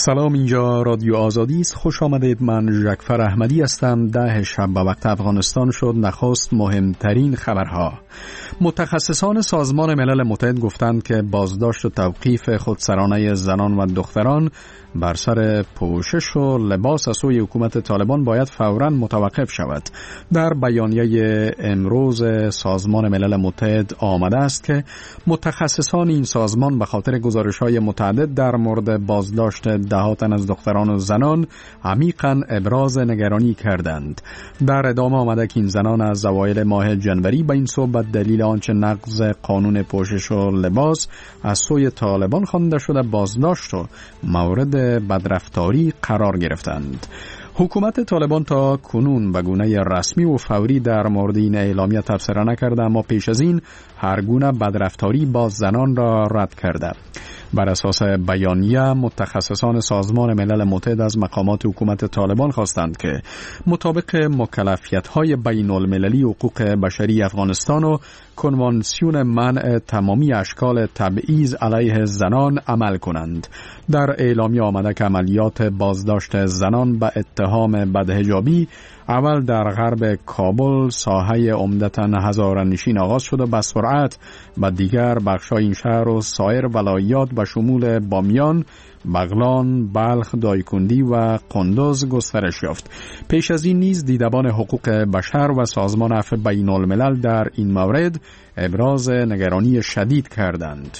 سلام، اینجا رادیو آزادی است. خوش آمدید. من ژکفر احمدی هستم. 10 شب به وقت افغانستان شد. نخست مهمترین خبرها. متخصصان سازمان ملل متحد گفتند که بازداشت و توقیف خودسرانه زنان و دختران بر سر پوشش و لباس از سوی حکومت طالبان باید فوراً متوقف شود. در بیانیه امروز سازمان ملل متحد آمده است که متخصصان این سازمان به خاطر گزارش‌های متعدد در مورد بازداشت ده‌ها تن از دختران و زنان عمیقاً ابراز نگرانی کردند. در ادامه آمده که این زنان از اوایل ماه جنوری به این سو به دلیل آنچه نقض قانون پوشش و لباس از سوی طالبان خوانده شده بازداشت و مورد بدرفتاری قرار گرفتند. حکومت طالبان تا کنون به گونه رسمی و فوری در مورد این اعلامیه تبصره نکرده، اما پیش از این هر گونه بدرفتاری با زنان را رد کرده. بر اساس بیانیه متخصصان سازمان ملل متحد از مقامات حکومت طالبان خواستند که مطابق مکلفیت‌های بین المللی حقوق بشری افغانستان و کنوانسیون منع تمامی اشکال تبعیض علیه زنان عمل کنند. در اعلامیه آمده که عملیات بازداشت زنان به اتهام بدحجابی اول در غرب کابل ساحه عمدتاً هزاره‌نشین آغاز شد و به سرعت به دیگر بخش‌های این شهر و سایر ولایات به شمول بامیان، بغلان، بلخ، دایکندی و قندوز گسترش یافت. پیش از این نیز دیدبان حقوق بشر و سازمان عفو بین الملل در این مورد ابراز نگرانی شدید کردند.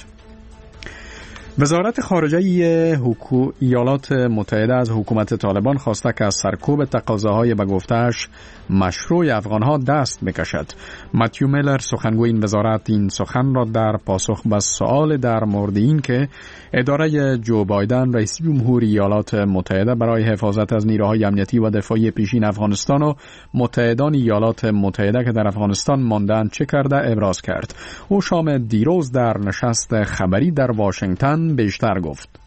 وزارت خارجه ایالات متحده از حکومت طالبان خواسته که از سرکوب تقاضاهای به گفته‌اش مشروع افغانها دست بکشد. متیو میلر سخنگوی این وزارت این سخن را در پاسخ به سؤال در مورد این که اداره جو بایدن رئیس جمهور ایالات متحده برای حفاظت از نیروهای امنیتی و دفاعی پیشین افغانستان و متحدان ایالات متحده که در افغانستان ماندند چه کرده ابراز کرد. او شام دیروز در نشست خبری در واشنگتن بیشتر گفت.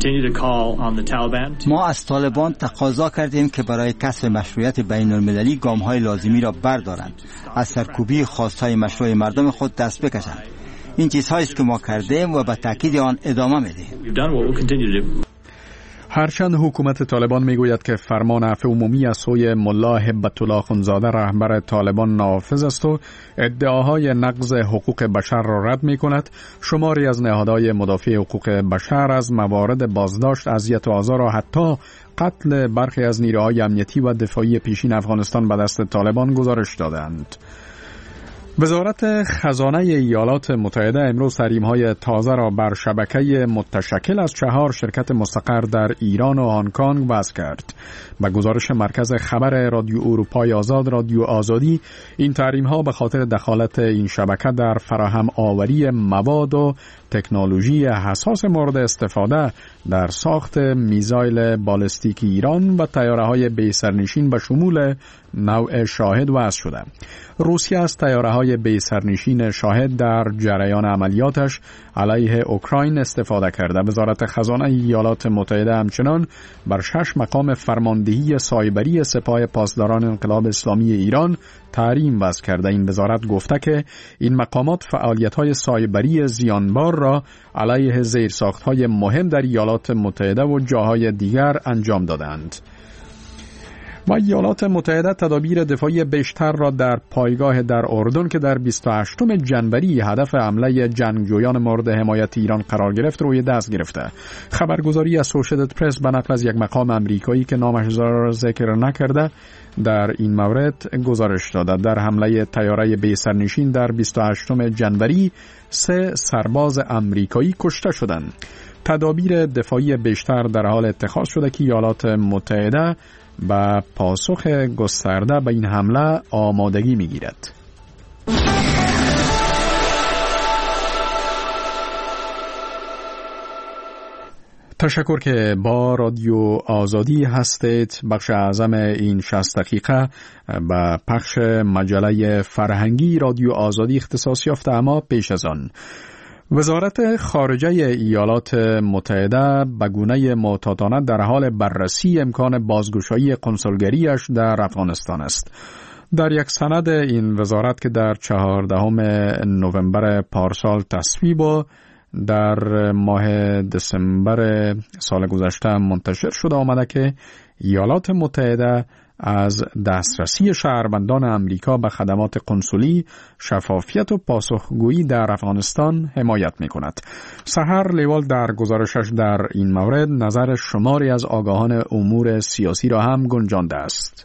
ما از طالبان تقاضا کردیم که برای کسب مشروعیت بین المللی گام‌های لازمی را بردارند، از سرکوبی خواست‌های مشروع مردم خود دست بکشند. این چیزهایی است که ما کردیم و به تأکید آن ادامه می‌دهیم. هرچند حکومت طالبان میگوید که فرمان عفو عمومی از سوی ملا هبت الله اخوندزاده رهبر طالبان نافذ است و ادعاهای نقض حقوق بشر را رد میکند، شماری از نهادهای مدافع حقوق بشر از موارد بازداشت، اذیت و آزار و حتی قتل برخی از نیروهای امنیتی و دفاعی پیشین افغانستان به دست طالبان گزارش دادند. وزارت خزانه ایالات متحده امروز تحریم‌های تازه را بر شبکه متشکل از 4 شرکت مستقر در ایران و هنگ کنگ وضع کرد. به گزارش مرکز خبر رادیو اروپای آزاد رادیو آزادی، این تحریم‌ها به خاطر دخالت این شبکه در فراهم آوری مواد و تکنولوژی حساس مورد استفاده در ساخت میزایل بالستیک ایران و طیاره‌های بی‌سرنشین به شمول نوع شاهد وضع شده. روسیه از طیاره‌های بی‌سرنشین شاهد در جریان عملیاتش علیه اوکراین استفاده کرده. وزارت خزانه ایالات متحده همچنان بر 6 مقام فرماندهی سایبری سپاه پاسداران انقلاب اسلامی ایران تحریم وضع کرده. این وزارت گفته که این مقامات فعالیت‌های سایبری زیانبار را علیه زیرساخت‌های مهم در ایالات متحده و جاهای دیگر انجام دادند. و ایالات متحده تدابیر دفاعی بیشتر را در پایگاه در اردن که در 28 جنوری هدف حمله جنگجویان مورد حمایت ایران قرار گرفت روی دست گرفته. خبرگزاری اسوشیتد پرس به نقل از یک مقام امریکایی که نامش را ذکر نکرده در این مورد گزارش داده در حمله طیاره بی‌سرنشین در 28 جنوری 3 سرباز امریکایی کشته شدند. تدابیر دفاعی بیشتر در حال اتخاذ شده که ایالات متحده با پاسخ گسترده به این حمله آمادگی می‌گیرد. تشکر که با رادیو آزادی هستید. بخش اعظم این 60 دقیقه به پخش مجله فرهنگی رادیو آزادی اختصاص یافته، اما پیش از آن وزارت خارجه ایالات متحده به گونه معتادانه در حال بررسی امکان بازگشایی قنسولگریش در افغانستان است. در یک سند این وزارت که در 14 نوامبر پارسال تصویب و در ماه دسامبر سال گذشته منتشر شده آمده که ایالات متحده از دسترسی شهروندان امریکا به خدمات قنسولی، شفافیت و پاسخگویی در افغانستان حمایت می کند. سحر لیوال در گزارشش در این مورد نظر شماری از آگاهان امور سیاسی را هم گنجانده است.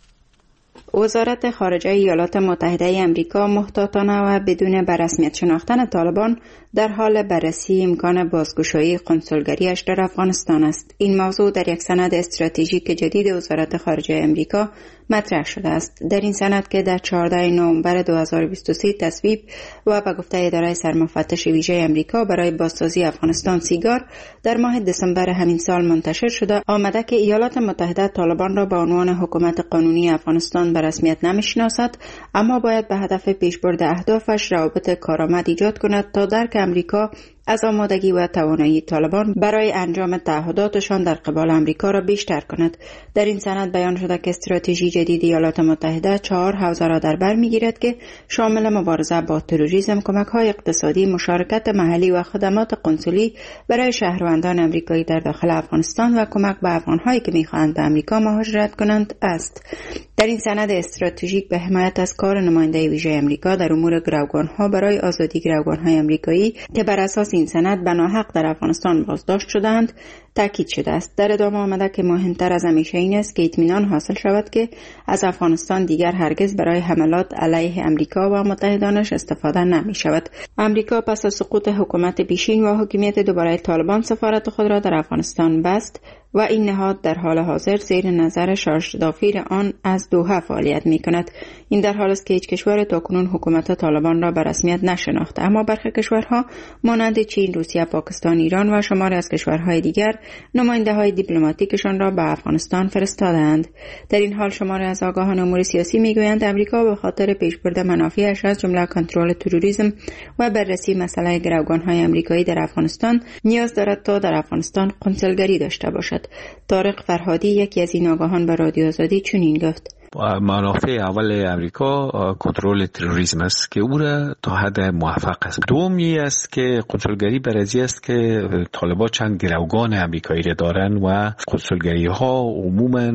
وزارت خارجه ایالات متحده آمریکا محتاطانه و بدون به رسمیت شناختن طالبان در حال بررسی امکان بازگشایی قنسولگریش در افغانستان است. این موضوع در یک سند استراتژیک جدید وزارت خارجه آمریکا مطرح شده است. در این سند که در 14 نوامبر 2023 تصویب و به گفته اداره سرمفتش ویژه آمریکا برای بازسازی افغانستان سیگار در ماه دسامبر همین سال منتشر شده، آمده که ایالات متحده طالبان را به عنوان حکومت قانونی افغانستان به رسمیت نمی‌شناسد، اما باید به هدف پیشبرد اهدافش روابط کارآمد ایجاد کند تا درک امریکا از آمادگی و توانایی طالبان برای انجام تعهداتشان در قبال امریکا را بیشتر کند. در این سند بیان شده که استراتژی جدید ایالات متحده 4 حوزه را در بر میگیرد که شامل مبارزه با تروریسم، کمک‌های اقتصادی، مشارکت محلی و خدمات قنسولی برای شهروندان امریکایی در داخل افغانستان و کمک به افغان‌هایی که می‌خواهند به امریکا مهاجرت کنند است. در این سند استراتژیک به حمایت از کار نماینده ویژه امریکا در امور گروگان‌ها برای آزادی گروگان‌های امریکایی که بر اساس این سند به ناحق در افغانستان بازداشت شدند تاکید شده است. در ادامه آمده که مهمتر از همیشه این است که اطمینان حاصل شود که از افغانستان دیگر هرگز برای حملات علیه امریکا و متحدانش استفاده نمی شود. امریکا پس از سقوط حکومت پیشین و حاکمیت دوباره طالبان سفارت خود را در افغانستان بست و این نهاد در حال حاضر زیر نظر شارژ دافیر آن از دوحه فعالیت می کند. این در حال است که هیچ کشور تاکنون حکومت طالبان را به رسمیت نشناخته، اما برخی کشورها مانند چین، روسیه، پاکستان، ایران و شماری از کشورهای دیگر نماینده های دیپلماتیکشان را به افغانستان فرستادند. در این حال شماری از آگاهان امور سیاسی میگویند امریکا به خاطر پیشبرد منافعش از جمله کنترل تروریسم و بررسی مسئله گروگان‌های امریکایی در افغانستان نیاز دارد تا در افغانستان قنسولگری داشته باشد. طارق فرهادی یکی از این آگاهان به رادیو آزادی چنین گفت: منافع اول امریکا کنترل تروریسم است که او را تا حد موفق است. دومی است که قنسولگری برازی است که طالبان چند گروگان امریکایی را دارن و قنسولگری ها عموما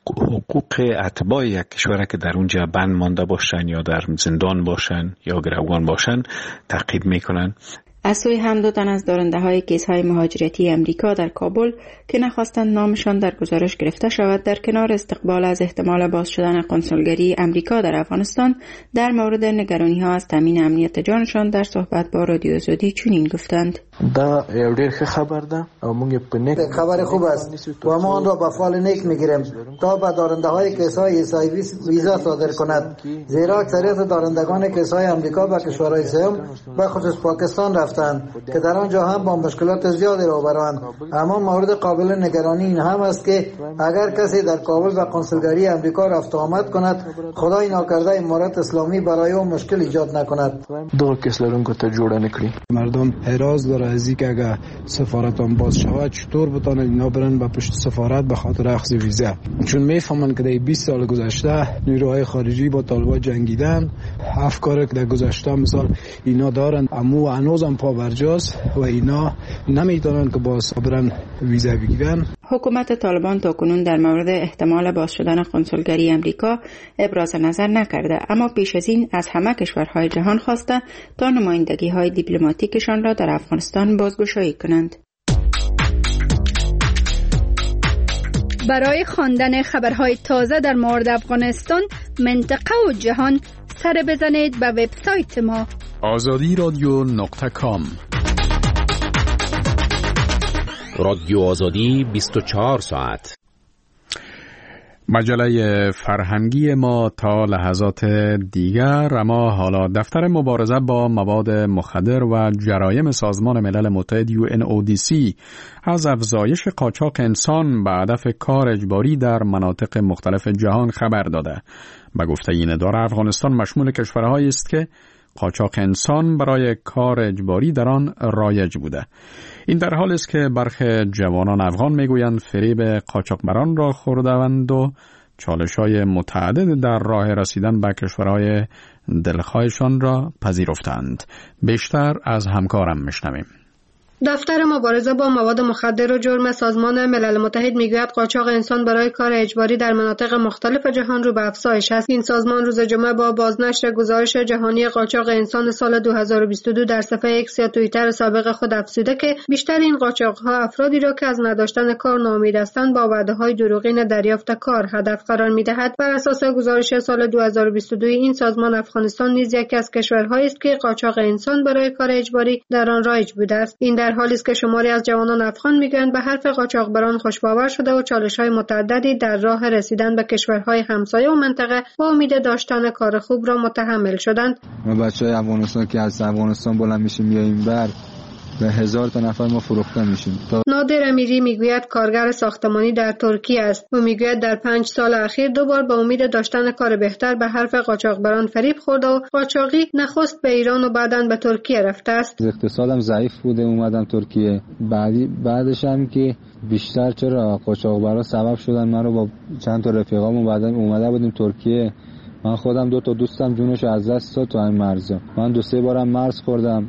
حقوق اتباع یک کشور که در اونجا بند مانده باشن یا در زندان باشن یا گروگان باشن تعقیب میکنن. از سوی هم 2 تن از دارنده‌های کیس‌های مهاجرتی امریکا در کابل که نخواستند نامشان در گزارش گرفته شود، در کنار استقبال از احتمال باز شدن قنسولگری امریکا در افغانستان در مورد نگرانی‌ها از تامین امنیت جانشان در صحبت با رادیو آزادی چنین گفتند: دا یو ډیر ښه خبر ده او موږ په نیک خبر خوب است و ما آن را به فال نیک میگیریم تا به دارنده‌های کیس‌های ویزا صادر کند، زیرا اکثریت دارندگان کیس‌های امریکا به کشورهای سوم به خصوص پاکستان رفتند که در آنجا هم با مشکلات زیادی روبروند. اما مورد قابل نگرانی این هم است که اگر کسی در کابل به قنسولگری امریکا رفت و آمد کند، خدای ناکرده امارات اسلامی برای او مشکل ایجاد نکند. دو کس لرونکو ته جوړه نکړي. مردم اعتراض داره از اینکه اگر سفارتان باز شود چطور بتونن اینا برن به پشت سفارت به خاطر اخذ ویزا، چون میفهمن که در 20 سال گذشته نیروهای خارجی با طالبان جنگیدن، افکاری که در گذشته مثال اینا دارن اما هنوزم پا برجاست و اینا نمیتونن که باز برن ویزا بگیرن. حکومت طالبان تاکنون در مورد احتمال باز شدن قنسولگری امریکا ابراز نظر نکرده، اما پیش از این از همه کشورهای جهان خواسته تا نمایندگی‌های دیپلماتیکشان را در افغانستان بازگشایی کنند. برای خواندن خبرهای تازه در مورد افغانستان، منطقه و جهان سر بزنید به وبسایت ما azadi.com. رادیو آزادی 24 ساعت. مجله فرهنگی ما تا لحظات دیگر، اما حالا دفتر مبارزه با مواد مخدر و جرایم سازمان ملل متحد UNODC از افزایش قاچاق انسان به هدف کار اجباری در مناطق مختلف جهان خبر داده. به گفته این اداره افغانستان مشمول کشورهایی است که قاچاق انسان برای کار اجباری در آن رایج بوده. این در حالی است که برخی جوانان افغان میگویند فریب قاچاقبران را خورده‌اند و چالش‌های متعدد در راه رسیدن به کشورهای دلخواهشان را پذیرفتند. بیشتر از همکارم میشنویم. دفتر مبارزه با مواد مخدر و جرم سازمان ملل متحد میگوید قاچاق انسان برای کار اجباری در مناطق مختلف جهان رو به افزایش است. این سازمان روز جمعه با بازنشر گزارش جهانی قاچاق انسان سال 2022 در صفحه ایکس یا توییتر سابق خود افزوده که بیشتر این قاچاق‌ها افرادی را که از نداشتن کار ناامید هستند با وعده‌های دروغین دریافت کار هدف قرار می‌دهد. بر اساس گزارش سال 2022 این سازمان افغانستان نیز یکی از کشورهایی است که قاچاق انسان برای کار اجباری در آن رایج بوده است. این در حالی است که شماری از جوانان افغان میگویند به حرف قاچاقبران خوش‌باور شده و چالش‌های متعددی در راه رسیدن به کشورهای همسایه و منطقه با امید داشتن کار خوب را متحمل شدند. ما بچه‌های افغانستان که از افغانستان بلند میشیم میاییم بر به 1000 تا نفر ما فروخته میشیم. نادر امیری میگوید کارگر ساختمانی در ترکیه است و میگوید در 5 سال اخیر 2 بار به امید داشتن کار بهتر به حرف قاچاقبران فریب خورده و قاچاقی نخست به ایران و بعداً به ترکیه رفته است. اقتصادم ضعیف بوده اومدم ترکیه. بعدش هم که بیشتر چرا قاچاقبرا سبب شدن من رو با چند تا رفیقامون بعداً اومده بودیم ترکیه. من خودم 2 تا دوستم جونش از دست داد تو این مرزا. من 2-3 بارم مرز خوردم.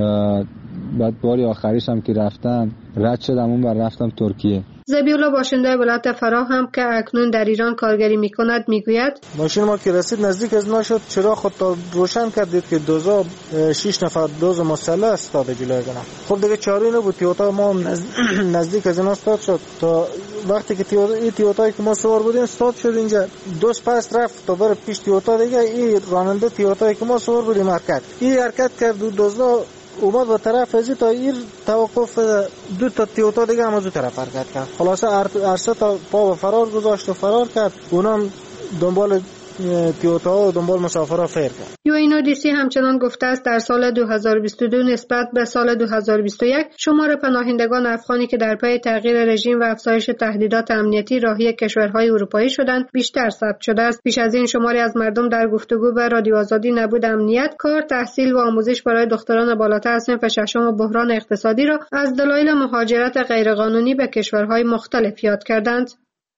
بعد باری آخریش هم که رفتم رد شدم اون بر رفتم ترکیه. زبیولا باشنده ولایت فراه هم که اکنون در ایران کارگری میکند میگوید ماشین ما که رسید نزدیک از ما شد چرا خود تا روشن کردید که 6 نفر دوز مسلح استاده جلوی گنا. خب دیگه چاری نبود. تیوتا ما نزدیک از اینا استاد شد تا وقتی که تیوتایی که ما سوار بودیم استاد شد اینجا دوست پس رفت تا بر پیش تیوتا دیگه این راننده تیوتایی که ما سوار بودیم حرکت کرد دوزا اومد به طرف ازی تا ایر توقف 2 تا تیوتا دیگه هم از اون طرف حرکت کرد. خلاصه عرصه تا پا به فرار گذاشت و فرار کرد. اونم دنبال تیوتا و دنبال مسافرها فیر کرد. UNODC همچنان گفته است در سال 2022 نسبت به سال 2021 شمار پناهندگان افغانی که در پی تغییر رژیم و افزایش تهدیدات امنیتی راهی کشورهای اروپایی شدند بیشتر ثبت شده است. پیش از این شماری از مردم در گفتگو به رادیو آزادی نبود امنیت، کار، تحصیل و آموزش برای دختران بالاتر از صنف ششم و بحران اقتصادی را از دلایل مهاجرت غیرقانونی به کشورهای مختلف یاد کردند.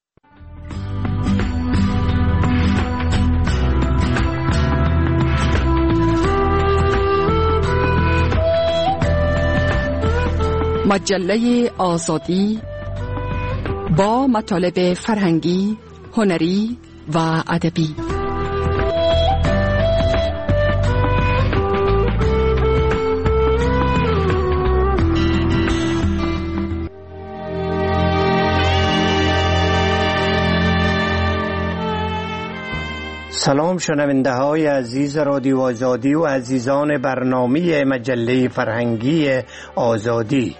مجله آزادی با مطالب فرهنگی، هنری و ادبی. سلام شنونده های عزیز رادیو آزادی و عزیزان برنامه مجله فرهنگی آزادی.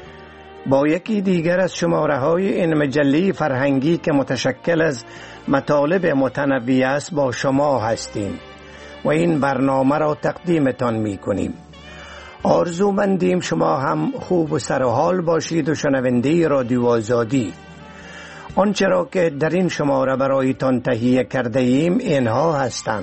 با یکی دیگر از شماره های این مجله فرهنگی که متشکل از مطالب متنوع است با شما هستیم و این برنامه را تقدیمتان می کنیم. آرزومندیم شما هم خوب و سرحال باشید و شنونده رادیو آزادی. آنچه را که در این شماره برایتان تهیه کرده ایم اینها هستند.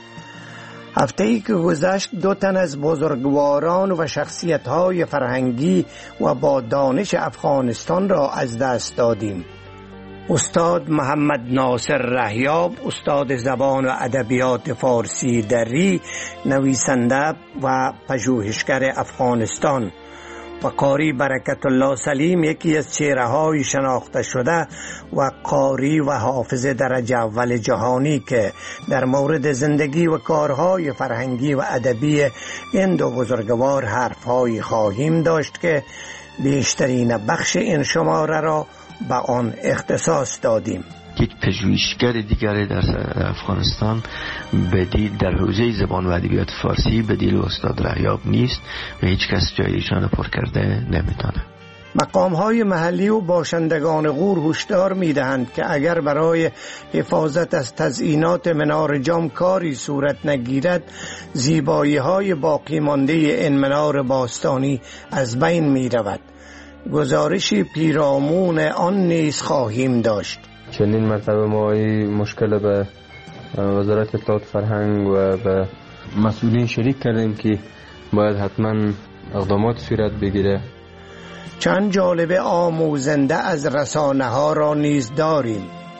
هفته‌ای که گذشت 2 تن از بزرگواران و شخصیت‌های فرهنگی و با دانش افغانستان را از دست دادیم. استاد محمد ناصر رهیاب، استاد زبان و ادبیات فارسی دری، نویسنده و پژوهشگر افغانستان، و قاری برکت الله سلیم، یکی از چهره‌های شناخته شده و قاری و حافظ درجه اول جهانی که در مورد زندگی و کارهای فرهنگی و ادبی این 2 بزرگوار حرف‌هایی خواهیم داشت که بیشترین بخش این شماره را به آن اختصاص دادیم. یک پژوهشگر دیگر در افغانستان بدیل در حوزه زبان و ادبیات فارسی بدیل استاد رهیاب نیست و هیچ کس جای ایشان را پر کرده نمیتونه. مقام‌های محلی و باشندگان غور هشدار می‌دهند که اگر برای حفاظت از تزئینات منار جام کاری صورت نگیرد، زیبایی‌های باقی مانده این منار باستانی از بین می‌رود. گزارشی پیرامون آن نیز خواهیم داشت. چندین مرتبه ما این مشکل به وزارت اطلاعات فرهنگ و به مسئولین شریک کردیم که باید حتما اقدامات صورت بگیره. چند جالب آموزنده از رسانه ها را نیز داریم.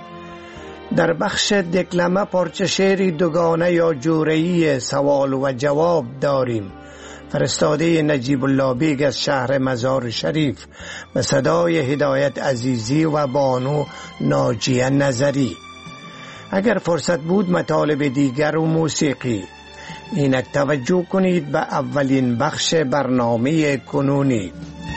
در بخش دکلمه پارچه شعری دوگانه یا جوره‌ای سوال و جواب داریم. فرستاده نجیب الله بیگ از شهر مزار شریف به صدای هدایت عزیزی و بانو ناجیه نظری. اگر فرصت بود مطالب دیگر و موسیقی. اینک توجه کنید به اولین بخش برنامه کنونی.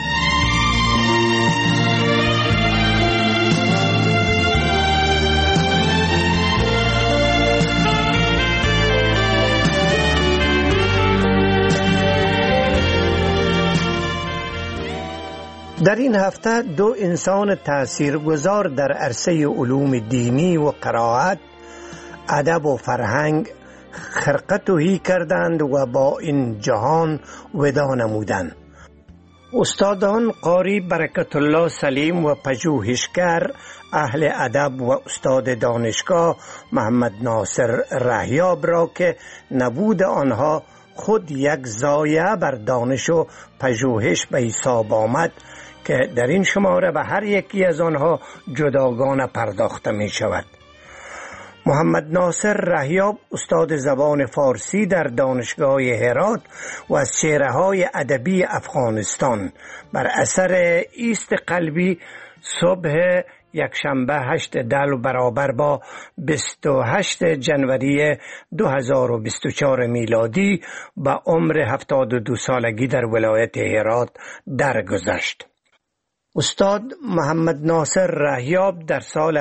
در این هفته دو انسان تاثیرگذار در عرصه علوم دینی و قرائت، ادب و فرهنگ خرقه تهی کردند و با این جهان وداع نمودند. استادان قاری برکت الله سلیم و پژوهشگر اهل ادب و استاد دانشگاه محمد ناصر رهیاب را که نبود آنها خود یک ضایعه بر دانش و پژوهش به حساب آمد که در این شماره به هر یکی از آنها جداگانه پرداخته می شود. محمد ناصر رهیاب استاد زبان فارسی در دانشگاه هرات و از چهره‌های ادبی افغانستان بر اثر ایست قلبی صبح یکشنبه 8 دلو برابر با 28 جنوری 2024 میلادی به عمر 72 سالگی در ولایت هرات درگذشت. استاد محمد ناصر رهیاب در سال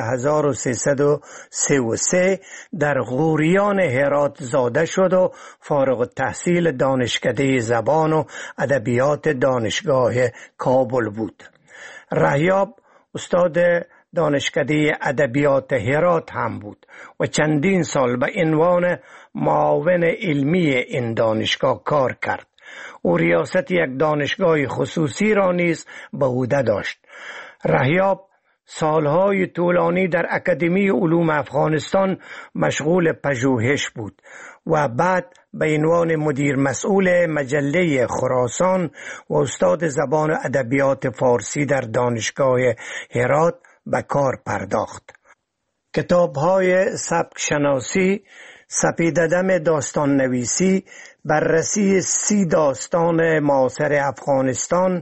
1333 در غوریان هرات زاده شد و فارغ التحصیل دانشکده زبان و ادبیات دانشگاه کابل بود. رهیاب استاد دانشکده ادبیات هرات هم بود و چندین سال به عنوان معاون علمی این دانشگاه کار کرد. او ریاست یک دانشگاه خصوصی را نیز به عهده داشت. رهیاب سالهای طولانی در اکادمی علوم افغانستان مشغول پژوهش بود و بعد به عنوان مدیر مسئول مجله خراسان و استاد زبان و ادبیات فارسی در دانشگاه هرات به کار پرداخت. کتاب‌های سبک شناسی، سپیددم داستان نویسی، بررسی 30 داستان معاصر افغانستان،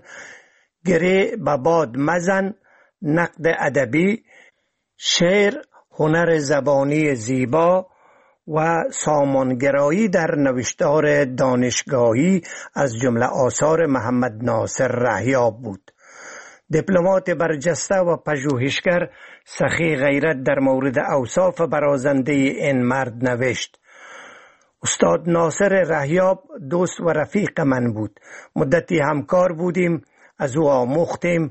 گره به باد مزن، نقد ادبی، شعر، هنر زبانی زیبا و سامانگرایی در نوشتار دانشگاهی از جمله آثار محمد ناصر رهیاب بود. دیپلمات برجسته و پژوهشگر سخی غیرت در مورد اوصاف برازنده این مرد نوشت: استاد ناصر رهیاب دوست و رفیق من بود. مدتی همکار بودیم، از او آموختیم.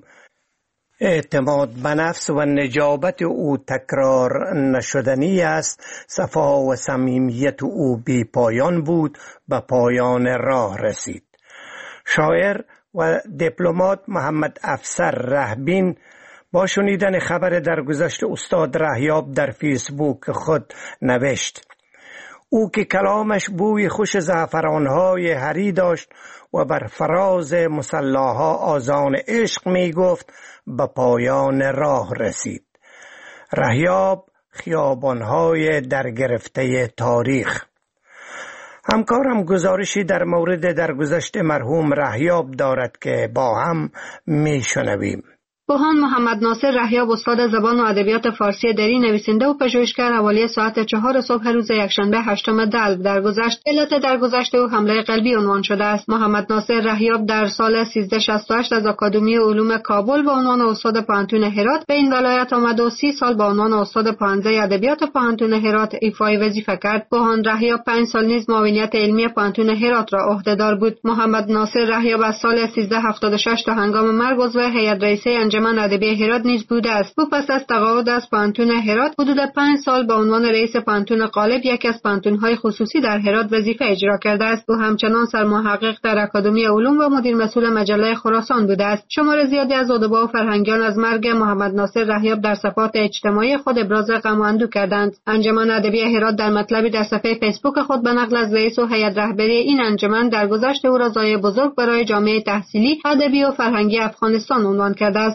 اعتماد به نفس و نجابت او تکرار نشدنی است. صفا و صمیمیت او بی پایان بود، به پایان راه رسید. شاعر و دیپلمات محمد افسر رهبین با شنیدن خبر درگذشت استاد رهیاب در فیسبوک خود نوشت: او که کلامش بوی خوش زعفران‌های هری داشت و بر فراز مصلاها آذان عشق می گفت، به پایان راه رسید. رهیاب، خیابان‌های در گرفته تاریخ. همکارم گزارشی در مورد درگذشت مرحوم رهیاب دارد که با هم می شنویم. بوهان محمد ناصر رهیاب استاد زبان و ادبیات فارسی دری، نویسنده و پژوهشگر، حوالی ساعت 4 صبح روز یکشنبه 8 دلو درگذشت. علت درگذشت او حمله قلبی عنوان شده است. محمد ناصر رهیاب در سال 1368 از آکادمی علوم کابل به عنوان استاد پوهنتون هرات به این ولایت آمد و 30 سال به عنوان استاد پوهنده ادبیات پوهنتون هرات ایفای وظیفه کرد. بوهان رهیاب 5 سال نیز معاونیت علمی پوهنتون هرات را عهدهدار بود. محمد ناصر رهیاب از سال 1376 تا هنگام مرگ عضو هیئت رئیسه انجمن ادبی هرات نیز بوده است. او پس از تقاعد از پوهنتون هرات حدود 5 سال به عنوان رئیس پوهنتون غالب، یکی از پوهنتون‌های خصوصی در هرات، وظیفه اجرا کرده است. او همچنان سرمحقق در اکادمی علوم و مدیر مسئول مجله خراسان بوده است. شمار زیادی از ادبا و فرهنگیان از مرگ محمد ناصر رهیاب در صفحات اجتماعی خود ابراز غم و اندوه کردند. انجمن ادبی هرات در مطلبی در صفحه فیسبوک خود به نقل از رئیس و هیئت رهبری این انجمن درگذشت او را ضایعه بزرگ برای جامعه تحصیلی، ادبی و فرهنگی افغانستان عنوان کرده است.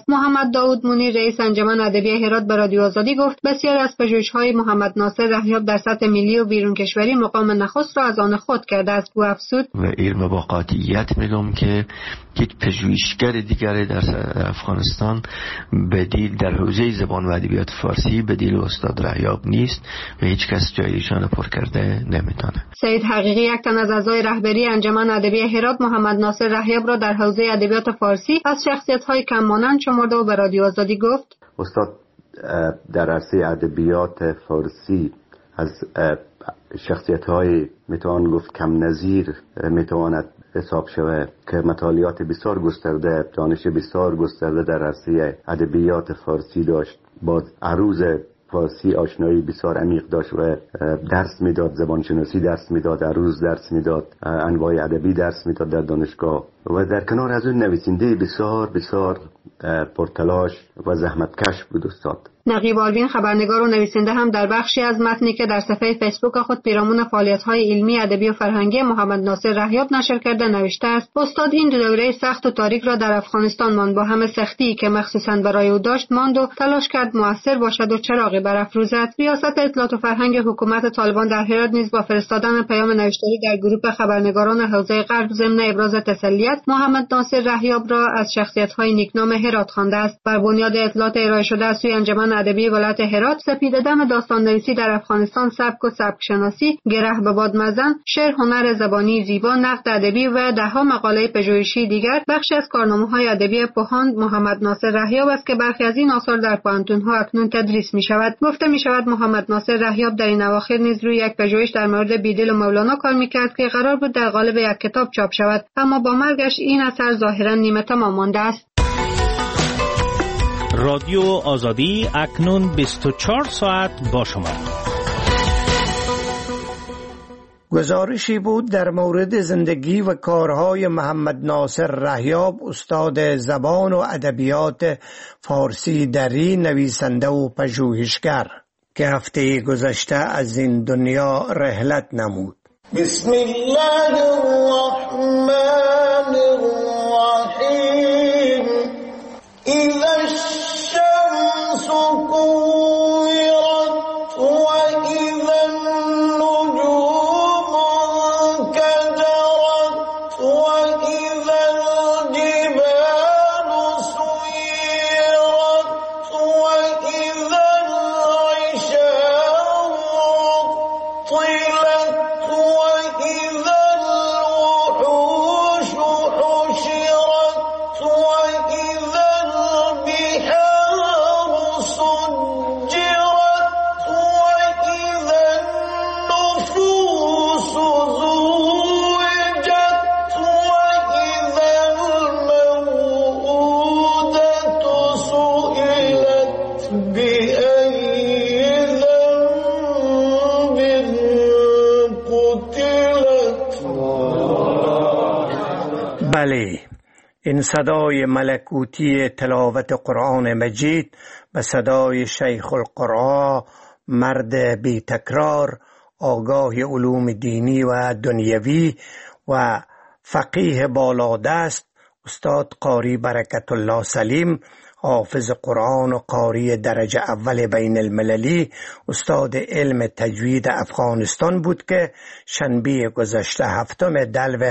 محمد داود منیر رئیس انجمن ادبی هرات به رادیو آزادی گفت بسیار از پژوهش‌های محمد ناصر رهیاب در سطح ملی و بیرون کشوری مقام نخست را از آن خود کرده است. او افزود و علم با قاطعیت میگم که هیچ پژوهشگر دیگری در افغانستان بدیل در حوزه زبان و ادبیات فارسی بدیل استاد رهیاب نیست و هیچ کس جای ایشان پر کرده نمیتونه. سید حقیقی یک تن از اعضای رهبری انجمن ادبی هرات محمد ناصر رهیاب را در حوزه ادبیات فارسی از شخصیت‌های کم مانند شمرده و به رادیو آزادی گفت استاد در عرصه ادبیات فارسی از شخصیت‌های میتوان گفت کم نظیر میتواند حساب شود که مطالعات بسیار گسترده، دانش بسیار گسترده در عرصه ادبیات فارسی داشت. با عروض فارسی آشنایی بسیار عمیق داشت و درس میداد، زبانشناسی درس میداد، عروض درس میداد، انواع ادبی درس میداد در دانشگاه و در کنار از اون نویسنده بسیار بسیار پرتلاش و زحمتکش بود استاد. نقیب آلوین خبرنگار و نویسنده هم در بخشی از متنی که در صفحه فیسبوک خود پیرامون فعالیت‌های علمی، ادبی و فرهنگی محمد ناصر رهیاب نشر کرده نوشته است: استاد این دوره سخت و تاریک را در افغانستان ماند، با همه سختی که مخصوصاً برای او داشت ماند و تلاش کرد مؤثر باشد و چراغی برافروزد. ریاست اطلاعات و فرهنگ حکومت طالبان در هرات نیز با فرستادن پیام نوشتاری در گروه خبرنگاران حوزه غرب ضمن ابراز تسلیت محمد ناصر رهیاب را از شخصیت‌های نیکنام هرات خوانده است. بر بنیاد اطلاعات ارائه شده از سوی انجمن ادبی ولایت هرات، سپیده‌دم داستان نویسی در افغانستان، سبک و سبک شناسی، گره به باد مزن، شعر، هنر زبانی زیبا، نقد ادبی و ده‌ها مقاله پژوهشی دیگر بخشی از کارنامه‌های ادبی پوهاند محمد ناصر رهیاب است که برخی از این آثار در پوهنتون‌ها اکنون تدریس می‌شود. گفته می‌شود محمد ناصر رهیاب در این اواخر نیز روی یک پژوهش در مورد بیدل و مولانا کار می‌کرد که قرار بود در قالب یک کتاب چاپ شود، اما با مرگش این اثر ظاهراً نیمه تمام مانده است. رادیو آزادی اکنون 24 ساعت با شما. گزارشی بود در مورد زندگی و کارهای محمد ناصر رهیاب، استاد زبان و ادبیات فارسی دری، نویسنده و پژوهشگر که هفته گذشته از این دنیا رحلت نمود. بسم الله الرحمن الرحیم. اذا الشمس كورت وإذا النجوم انكدرت وإذا الجبال سيرت وإذا العشار عطلت وإذا الوحوش حشرت وإذا البحار سجرت وإذا النفوس زوجت وإذا الموءودة سئلت بأي ذنب قتلت. بله، این صدای ملکوتی تلاوت قرآن مجید و صدای شیخ القرآن، مرد بی تکرار، آگاه علوم دینی و دنیوی و فقیه بالادست، استاد قاری برکت الله سلیم، حافظ قرآن و قاری درجه اول بین المللی، استاد علم تجوید افغانستان بود که شنبه گذشته 7 دلو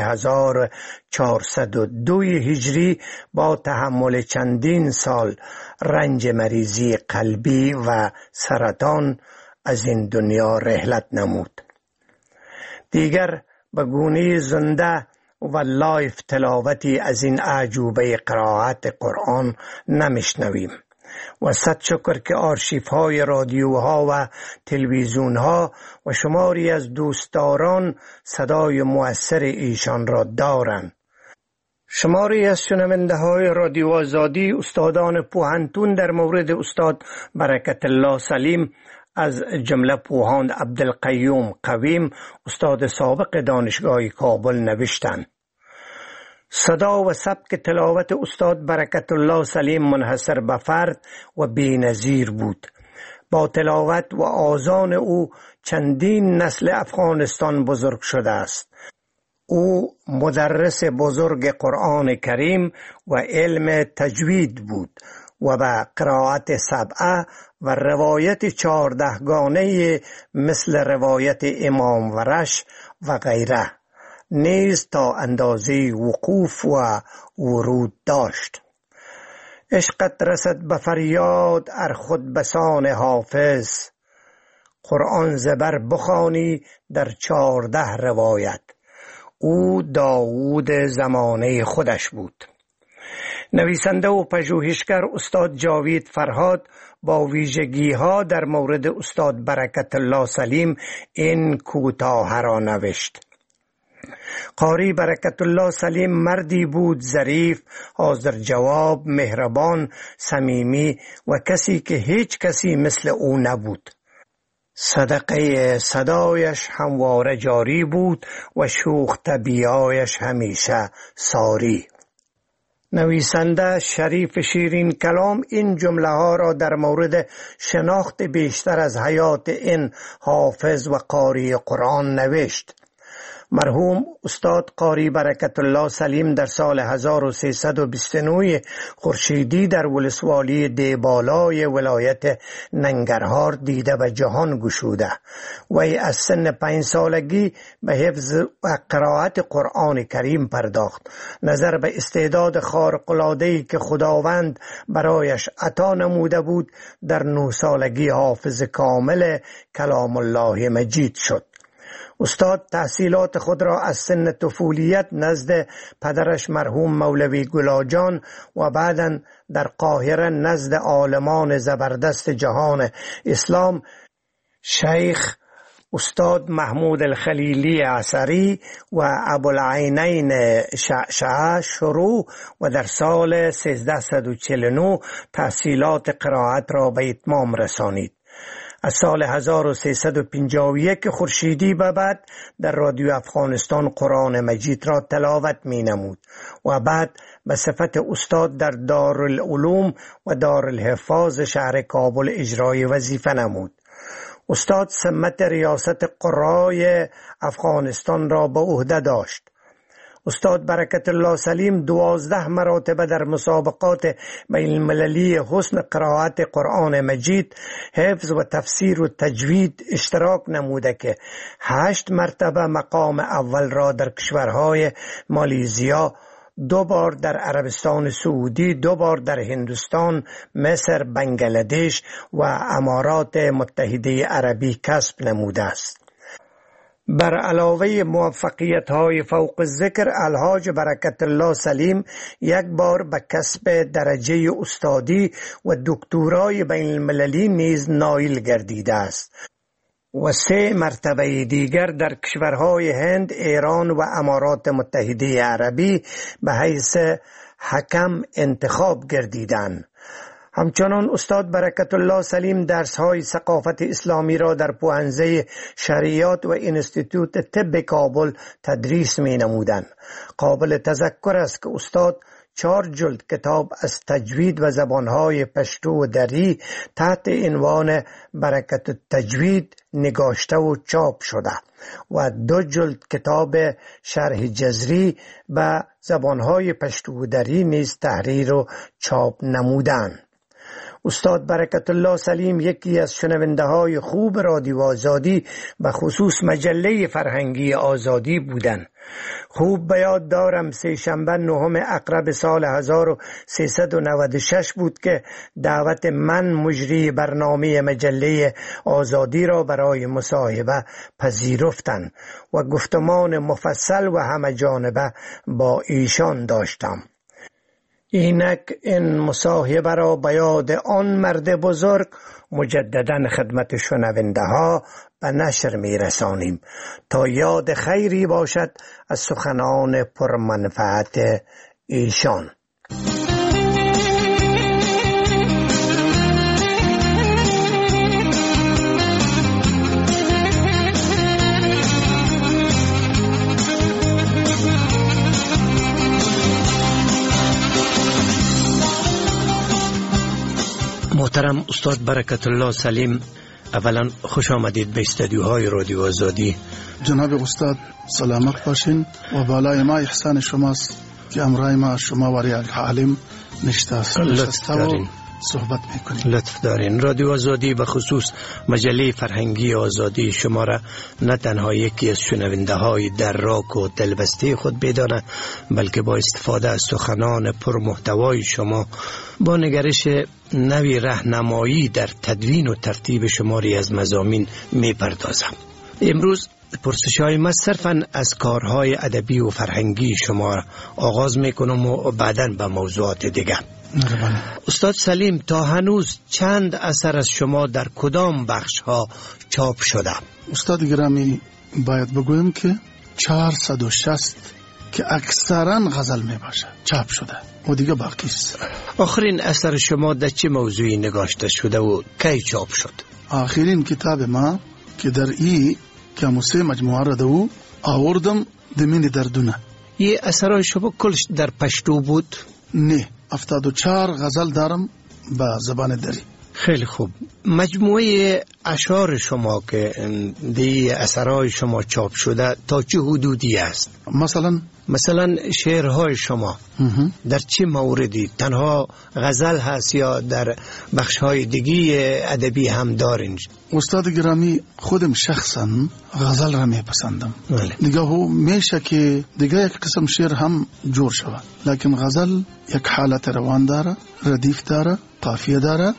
1402 هجری با تحمل چندین سال رنج مریضی قلبی و سرطان از این دنیا رحلت نمود. دیگر به گونه زنده و لایف تلاوتی از این اعجوبه قرائت قرآن نمیشنویم و صد شکر که آرشیف‌های رادیوها و تلویزیون‌ها و شماری از دوستداران صدای مؤثر ایشان را دارند. شماری از شنونده‌های رادیو آزادی، استادان پوهنتون در مورد استاد برکت الله سلیم، از جمله پوهاند عبدالقیوم قویم، استاد سابق دانشگاه کابل، نوشتند: صدا و سبک تلاوت استاد برکت الله سلیم منحصر به فرد و بی‌نظیر بود. با تلاوت و آذان او چندین نسل افغانستان بزرگ شده است. او مدرس بزرگ قرآن کریم و علم تجوید بود. و به قرائت سبعه و روایت 14 گانه مثل روایت امام ورش و غیره نیز تا اندازه وقوف و ورود داشت. عشقت رسد به فریاد ار خود بسان حافظ، قرآن زبر بخوانی در 14 روایت. او داوود زمانه خودش بود. نویسنده و پژوهشگر استاد جاوید فرهاد با ویژگی ها در مورد استاد برکت الله سلیم این کوتاه را نوشت. قاری برکت الله سلیم مردی بود ظریف، حاضر جواب، مهربان، صمیمی و کسی که هیچ کسی مثل او نبود. صدقه صدایش همواره جاری بود و شوخ طبیعیش همیشه ساری. نویسنده شریف شیرین کلام این جمله ها را در مورد شناخت بیشتر از حیات این حافظ و قاری قرآن نوشت. مرحوم استاد قاری برکت الله سلیم در سال 1329 خورشیدی در ولسوالی دیبالای ولایت ننگرهار دیده به جهان گشوده. وی از سن 5 سالگی به حفظ و قرائت قرآن کریم پرداخت. نظر به استعداد خارق‌العاده‌ای که خداوند برایش عطا نموده بود، در 9 سالگی حافظ کامل کلام الله مجید شد. استاد تحصیلات خود را از سن طفولیت نزد پدرش مرحوم مولوی گلاجان و بعداً در قاهره نزد عالمان زبردست جهان اسلام شیخ استاد محمود الخلیلی عصری و ابوالعینین شعشعه شروع و در سال 1349 تحصیلات قرائت را به اتمام رسانید. از سال 1351 خورشیدی به بعد در رادیو افغانستان قرآن مجید را تلاوت می نمود و بعد به صفت استاد در دارالعلوم و دارالحفاظ شهر کابل اجرای وظیفه نمود. استاد سمت ریاست قرای افغانستان را به عهده داشت. استاد برکت الله سلیم 12 مراتبه در مسابقات بین المللی حسن قرائت قرآن مجید، حفظ و تفسیر و تجوید اشتراک نموده که 8 مرتبه مقام اول را در کشورهای مالیزیا، 2 بار در عربستان سعودی، 2 بار در هندوستان، مصر، بنگلادش و امارات متحده عربی کسب نموده است. بر علاوه موفقیت‌های فوق الذکر، الحاج برکت الله سلیم 1 بار به کسب درجه استادی و دکترای بین المللی نیز نایل گردیده است و 3 مرتبه دیگر در کشورهای هند، ایران و امارات متحده عربی به حیث حکم انتخاب گردیدند. همچنان استاد برکت الله سلیم درس‌های ثقافت اسلامی را در پوهنځی شریعت و انستیتوت طب کابل تدریس می‌نمودند. قابل تذکر است که استاد 4 جلد کتاب از تجوید و زبانهای پشتو و دری تحت عنوان برکت التجوید نگاشته و چاپ شده و 2 جلد کتاب شرح جزری به زبانهای پشتو و دری نیز تحریر و چاپ نمودند. استاد برکت الله سلیم یکی از شنونده های خوب رادیو آزادی و خصوص مجله فرهنگی آزادی بودند. خوب به یاد دارم 3 شنبه 9 اقرب سال 1396 بود که دعوت من مجری برنامه مجله آزادی را برای مصاحبه پذیرفتند و گفتمان مفصل و همه جانبه با ایشان داشتم. اینک این مصاحبه را به یاد آن مرد بزرگ مجددا خدمت شنونده ها به نشر می رسانیم تا یاد خیری باشد از سخنان پرمنفعت ایشان. محترم استاد برکت الله سلیم، اولا خوش آمدید به استودیوهای رادیو آزادی. جناب استاد سلامت باشین و بالای ما احسان شماست که امرای ما شما و ریال عالم نشسته و صحبت میکنیم. لطف دارین. رادیو آزادی به خصوص مجله فرهنگی آزادی شما را نه تنها یکی از شنونده های در راک و دلبسته خود بدانه، بلکه با استفاده از سخنان پرمحتوای شما با نگرش نوی راهنمایی در تدوین و ترتیب شماری از مضامین میپردازم. امروز پرسش‌های ما صرفاً از کارهای ادبی و فرهنگی شما آغاز میکنم و بعداً به موضوعات دیگه. استاد سلیم، تا هنوز چند اثر از شما در کدام بخش ها چاپ شده؟ استاد گرامی، باید بگویم که 460 که اکثرا غزل می باشه چاپ شده و دیگه باقی است. آخرین اثر شما در چه موضوعی نگاشته شده و کی چاپ شد؟ آخرین کتاب ما که در ای که موسیقی مجموعه را دو آوردم دمین دردونه. یه اثرهای شما کلش در پشتو بود؟ نه، 74 غزل دارم به زبان دری. خیلی خوب. مجموعه اشعار شما که دی اثرهای شما چاپ شده تا چه حدودی است؟ مثلا شعرهای شما در چه موردی؟ تنها غزل هست یا در بخشهای دیگه ادبی هم دارین؟ استاد گرامی، خودم شخصا غزل را میپسندم. دیگه هو میشه که دیگه یک قسم شعر هم جور شود، لیکن غزل یک حالت روان داره، ردیف داره، قافیه داره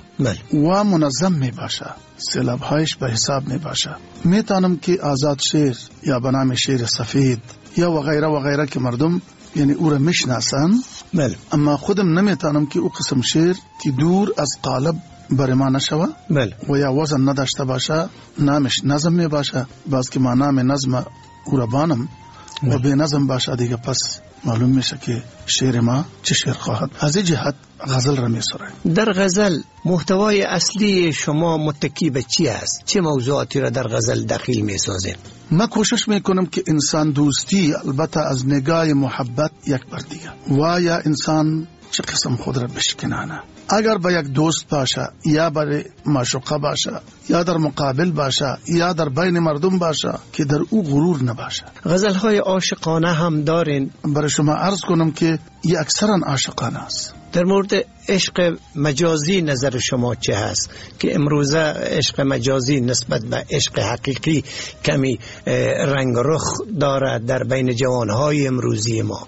و منظم می باشه، سیلابهایش به حساب می باشه. میتونم که آزاد شعر یا به نام شعر سفید یا و غیره که مردم یعنی او را میشناسن، اما خودم نمیتونم که او قسم شعر که دور از قالب برای ما نشوه و یا وزن نداشته باشه، نامش نظم می باشه. باز که ما نام نظم او را بانم و به نظم باشه، دیگه پس معلوم میشه که شعر ما چه شعر خواهد. از این جهت غزل را میسرای. در غزل محتوای اصلی شما متکی به چی است؟ چه موضوعاتی را در غزل داخل میسازین؟ من کوشش میکنم که انسان دوستی، البته از نگاه محبت یک بر دیگه، و یا انسان چه قسم خود را بشکنانه. اگر با یک دوست باشه یا برای معشوقه باشه یا در مقابل باشه یا در بین مردم باشه که در او غرور نباشه. غزل‌های عاشقانه هم دارین؟ برای شما عرض کنم که این اکثرا عاشقانه است. در مورد عشق مجازی نظر شما چه هست که امروزه عشق مجازی نسبت به عشق حقیقی کمی رنگ رخ داره در بین جوانهای امروزی ما؟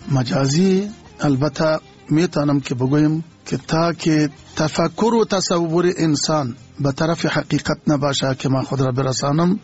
مجازی البته میتونم که بگویم که تا که تفکر و تصور انسان به طرف حقیقت نباشه که من خود را برسانم،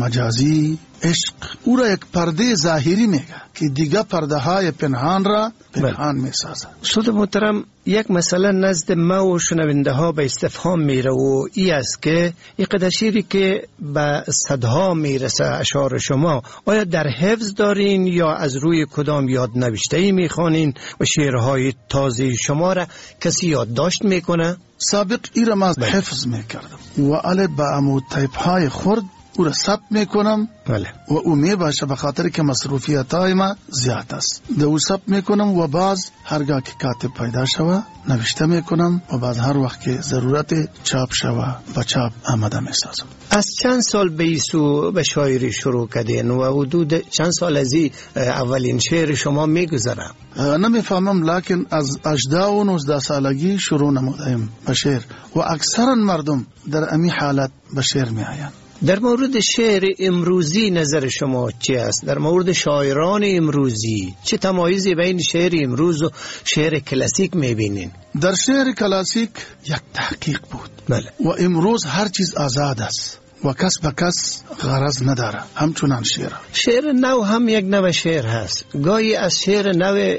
مجازی عشق او را یک پرده ظاهری میگه که دیگه پرده های پنهان را پنهان میسازه. استاد محترم، یک مسئله نزد ما و شنونده ها به استفهام میره و ای است که این قدر شعری که به صدها میرسه اشعار شما، آیا در حفظ دارین یا از روی کدام یاد نوشته‌ای میخوانین و شعرهای تازه شما را کسی یادداشت میکنه؟ سابق ای را ما حفظ میکردم و علی با امو تایپ های خرد او را ثبت میکنم و او میباشه به خاطر که مصروفیت های ما زیاد است. ده او ثبت میکنم و بعض هرگاه که کاتب پیدا شوه نوشته میکنم و بعد هر وقت که ضرورت چاپ شوه با چاپ آماده میسازم. از چند سال بیسو به شاعری شروع کردین و حدود چند سال از اولین شعر شما میگذره؟ نمیفهمم، لیکن از 18 و 19 سالگی شروع نمودیم به شعر و اکثرا مردم در امی حالت به شعر میآیند. در مورد شعر امروزی نظر شما چی است؟ در مورد شاعران امروزی چه تمایزی بین شعر امروز و شعر کلاسیک میبینین؟ در شعر کلاسیک یک تحقیق بود و امروز هر چیز آزاد است و کس به کس غرض نداره، همچنان شعر نو هم یک نوع شعر هست. گاهی از شعر نو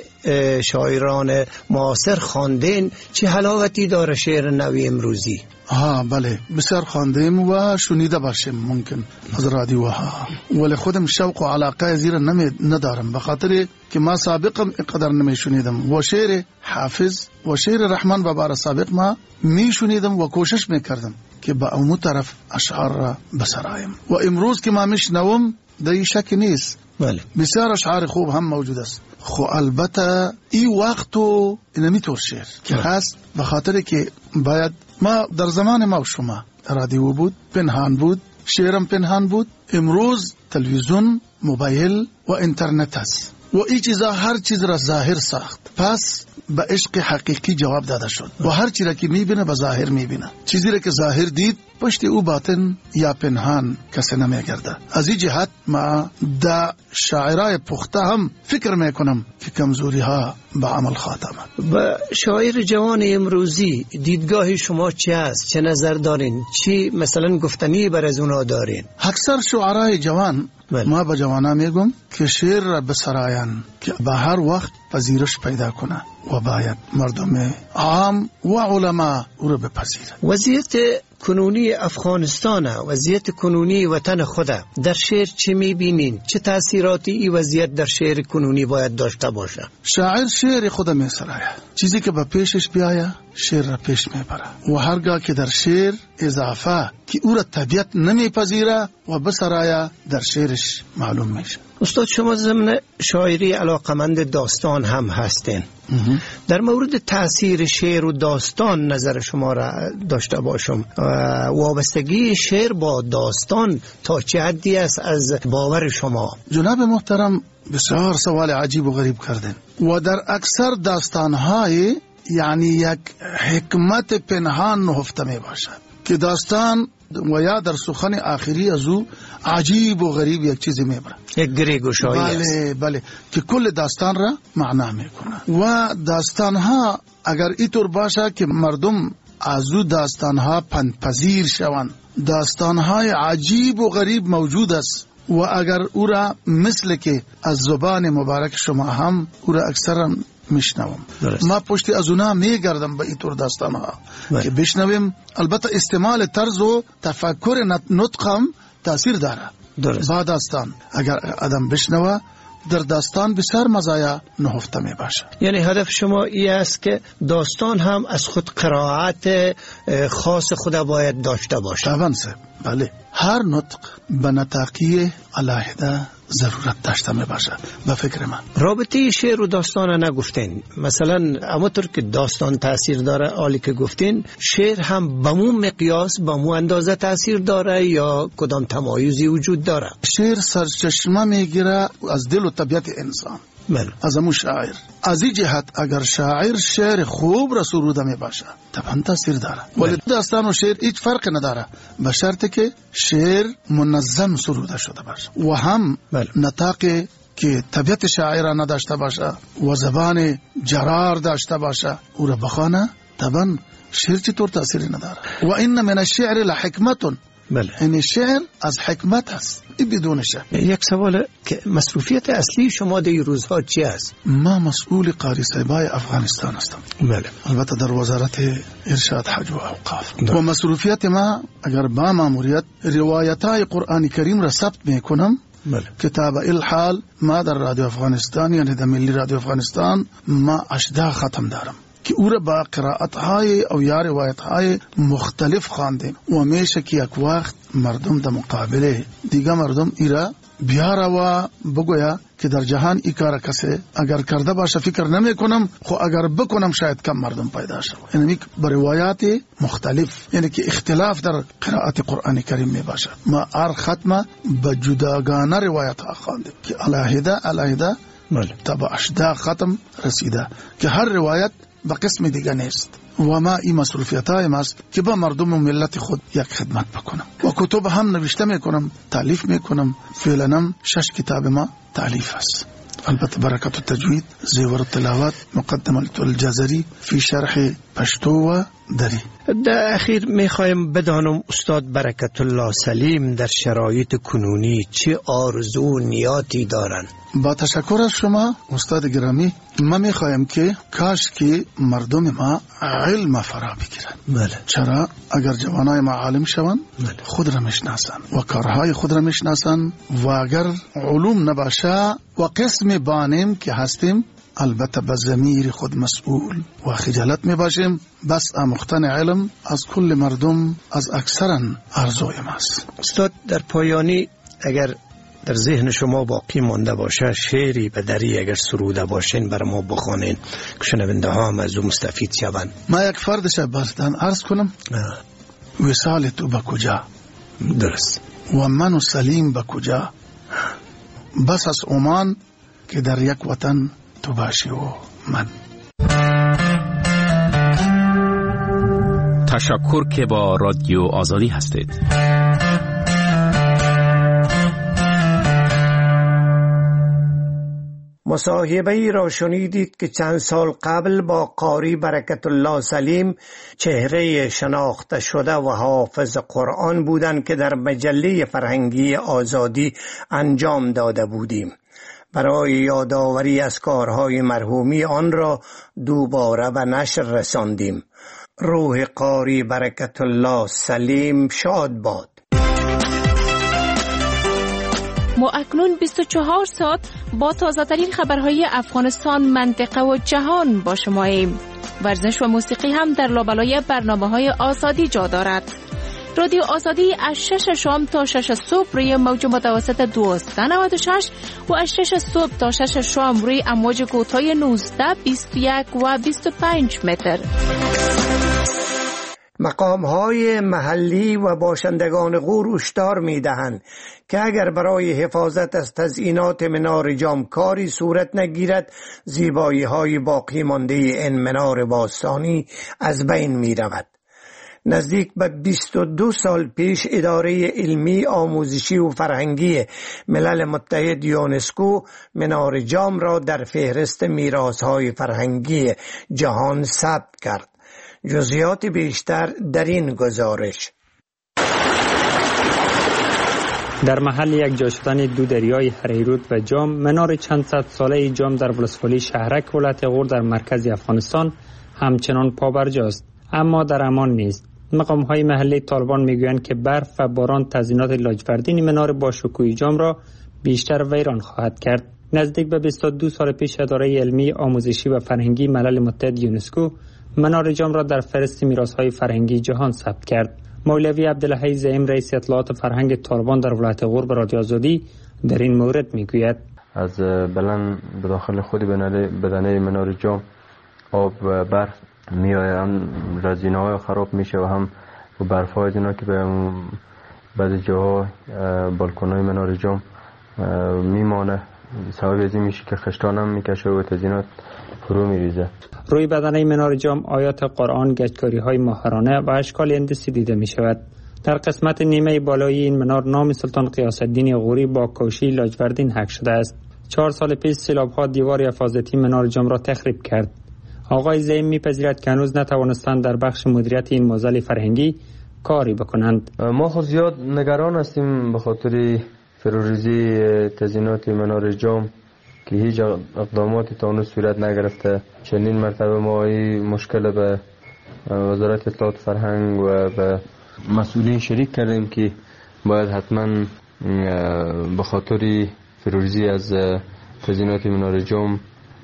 شاعران معاصر خواندین، چه حلاوتی داره شعر نو امروزی؟ بله، بسیار خواندیم و شنیده باشیم ممکن از رادیوها، ولی خودم شوق و علاقه زیر ندارم به خاطر که ما سابقم اقدر نمی شنیدم و شعر حافظ و شعر رحمان بابا سابق ما می شنیدم و کوشش می کردم که با اون طرف اشعار را بسرایم و امروز که ما میشنوم در شک نیست بسیار اشعار خوب هم موجود است. خو البته این وقتو نمیطور شعر که هست به خاطر که باید ما در زمان ما و شما رادیو بود، پنهان بود، شعرم پنهان بود. امروز تلویزیون، موبایل و اینترنت هست و این چیزا هر چیز را ظاهر ساخت. پس به عشق حقیقی جواب داده شد و هر چیزی که میبینه به ظاهر میبینه. چیزی را که ظاهر دید پشت او باطن یا پنهان کسی نمیگرده. از این جهت ما دا شاعرای پخته هم فکر میکنم که کمزوری ها به عمل خاتمه. و شاعر جوان امروزی دیدگاه شما چی است؟ چه نظر دارین؟ چی مثلا گفتنی بر از اونا دارین؟ اکثر شعرای جوان ما به جوانا میگم که شعر را بسراین که به هر وقت پذیرش پیدا کنه و باید مردم عام و علما او را بپذیرند. وضعیت کنونی افغانستان، وضعیت کنونی وطن خود در شعر چه میبینین؟ چه تاثیراتی این وضعیت در شعر کنونی باید داشته باشه؟ شاعر شعر خود میسرایه، چیزی که به پیشش بیایه شعر را پیش میبره و هرگاه که در شعر اضافه که او را طبیعت نمیپذیره و بسرایه در شعرش معلوم میشه. استاد شما ضمن شاعری علاقمند داستان هم هستین. در مورد تاثیر شعر و داستان نظر شما را داشته باشم. وابستگی شعر با داستان تا چه حدی است از باور شما؟ جناب محترم بسیار سوال عجیب و غریب کردن و در اکثر داستانهای یعنی یک حکمت پنهان نهفته می باشد که داستان و یا در سخن آخری از او عجیب و غریب یک چیزی میبره، یک گریگوشایی است. بله که کل داستان را معنا میکنه و داستان ها اگر اینطور باشه که مردم از او داستان ها پندپذیر شوند، داستان های عجیب و غریب موجود است و اگر او را مثل که از زبان مبارک شما هم او را اکثرا میشنوم، ما پشتی از اونا میگردم به اینطور داستان ها که بشنویم. البته استعمال طرز و تفکر نطقم تاثیر داره. با داستان اگر آدم بشنوه در داستان بسیار مزایا نهفته می باشه. یعنی هدف شما این است که داستان هم از خود قرائت خاص خدا باید داشته باشه. طبعا بله، هر نطق به نطاقی علیحده ضرورت داشته می باشه. به فکر من رابطه شعر و داستان نگفتین، مثلا همونطور که داستان تاثیر داره عالی که گفتین، شعر هم به مو مقیاس به مو اندازه تاثیر داره یا کدام تمایزی وجود داره؟ شعر سرچشمه میگیره از دل و طبیعت انسان، از امو شاعر. از این جهت اگر شاعر شعر خوب را سروده می باشه طبعا تاثیر داره، ولی داستان و شعر هیچ فرق نداره به شرط که شعر منظم سروده شده باشه و هم نطاقی که طبیعت شاعر نداشته باشه و زبان جرار داشته باشه او را بخوانه، طبعا شعر چطور تاثیری نداره. و این من الشعر لحکمتون، این شعر از حکمت است بدون شک. یک سوال که مصروفیت اصلی شما در این روزها چی است؟ ما مسئول قاری صاحبای افغانستان هستم. البته در وزارت ارشاد حج و اوقاف و مسئولیت ما اگر با ماموریت روایتای قرآن کریم را ثبت میکنم. کتاب الحال ما در رادیو افغانستان یعنی در ملی رادیو افغانستان ما 18 ختم دارم که او را با قرائت‌های او یا روایت‌های مختلف خواندیم و همیشه که یک وقت مردم در مقابله دیگه مردم ایرا بیاره و بگویا که در جهان ای کار کسی اگر کرده باشه فکر نمی کنم، خو اگر بکنم شاید کم مردم پیدا شد. یعنی با روایات مختلف، یعنی که اختلاف در قرائت قرآن کریم می باشد. ما هر ختمه به جداگانه روایت ها خواندیم که علیحده تا به 18 ختم رسیده که هر روایت به قسم دیگه نیست و ما این مسئولیت های ماست که با مردم و ملت خود یک خدمت بکنم و کتب هم نوشته میکنم، تالیف میکنم. فعلا 6 کتاب ما تالیف است. البته برکت التجوید، زیور التلاوات، مقدمه الجزری فی شرح پشتو و دری. در اخیر میخوایم بدانم استاد برکت الله سلیم در شرایط کنونی چه آرزو و نیاتی دارن؟ با تشکر از شما استاد گرامی، ما میخوایم که کاش که مردم ما علم فرا بگیرن. چرا؟ اگر جوانای ما عالم شوند خود را میشناسن و کارهای خود را میشناسن و اگر علوم نباشه و قسم بانیم که هستیم البته به ضمیر خود مسئول و خجالت می باشیم. بس آموختن علم از کل مردم از اکثرا آرزوی ماست. استاد در پایانی اگر در ذهن شما باقی مانده باشه شعری به دری اگر سروده باشین بر ما بخوانین که شنونده ها هم از او مستفید شوند. ما یک فرد شبستان عرض کنم. وصال تو به کجا؟ درست. و من و سلیم به کجا؟ بس از عمان که در یک وطن تو باشی و من. تشکر که با رادیو آزادی هستید. مصاحبه ای را شنیدید که چند سال قبل با قاری برکت الله سلیم، چهره شناخته شده و حافظ قرآن بودند که در مجله فرهنگی آزادی انجام داده بودیم. برای یادآوری از کارهای مرحومی آن را دوباره به نشر رساندیم. روح قاری برکت الله سلیم شاد باد. ما اکنون 24 ساعت با تازه‌ترین خبرهای افغانستان، منطقه و جهان با شماییم. ورزش و موسیقی هم در لابلای برنامه‌های آزادی جا دارد. رادیو آزادی از 6 شام تا 6 صبح روی موج متوسط 1296 و از 6 صبح تا 6 شام روی امواج کوتاه 19، 21 و 25 متر. مقام‌های محلی و باشندگان غور هشدار می‌دهند که اگر برای حفاظت از تزئینات منار جام کاری صورت نگیرد، زیبایی‌های باقی مانده این منار باستانی از بین می‌رود. نزدیک به 22 سال پیش اداره علمی، آموزشی و فرهنگی ملل متحد یونسکو منار جام را در فهرست میراث‌های فرهنگی جهان ثبت کرد. جزئیات بیشتر در این گزارش. در محل یک جا شدن دو دریای هریرود و جام، منار چند صد ساله جام در ولسوالی شهرک ولایت غور در مرکز افغانستان همچنان پابرجاست، اما در امان نیست. مقام‌های محلی طالبان میگویند که برف و باران تزیینات لاجوردین منار باشکوه جام را بیشتر ویران خواهد کرد. نزدیک به 22 سال پیش اداره علمی، آموزشی و فرهنگی ملل متحد یونسکو منار جام را در فهرست میراث‌های فرهنگی جهان ثبت کرد. مولوی عبدالحی زعیم، رئیس اطلاعات فرهنگ طالبان در ولایت غور به رادیو آزادی در این مورد میگوید: از بلند به داخل خود بدنه منار جام آب و برف میآید، هم رزینه‌های خراب میشه و هم برف‌های از اینا که به بعضی جاها بالکن‌های منار جام میمانه. سبب از این میشه که خشتان هم میکشه و تزیینات فرو میریزه. روی بدنه منار جام آیات قرآن، گچکاری‌های ماهرانه و اشکال هندسی دیده می شود. در قسمت نیمه بالایی این منار نام سلطان غیاث الدین غوری با کوشی لاجوردین حک شده است. 4 سال پیش سیلاب‌ها دیوار حفاظتی منار جام را تخریب کرد. آقای زعیم می‌پذیرد که هنوز نتوانستند در بخش مدیریت این موزل فرهنگی کاری بکنند. ما خود زیاد نگران هستیم به خاطر فروریزی تزیینات منار جام که هیچ اقداماتی تا اون صورت نگرفته. چنین مرتبه ما این مشکل به وزارت اطلاعات فرهنگ و به مسئولین شریک کردیم که باید حتما به خاطر فروریزی از تزیینات منار جام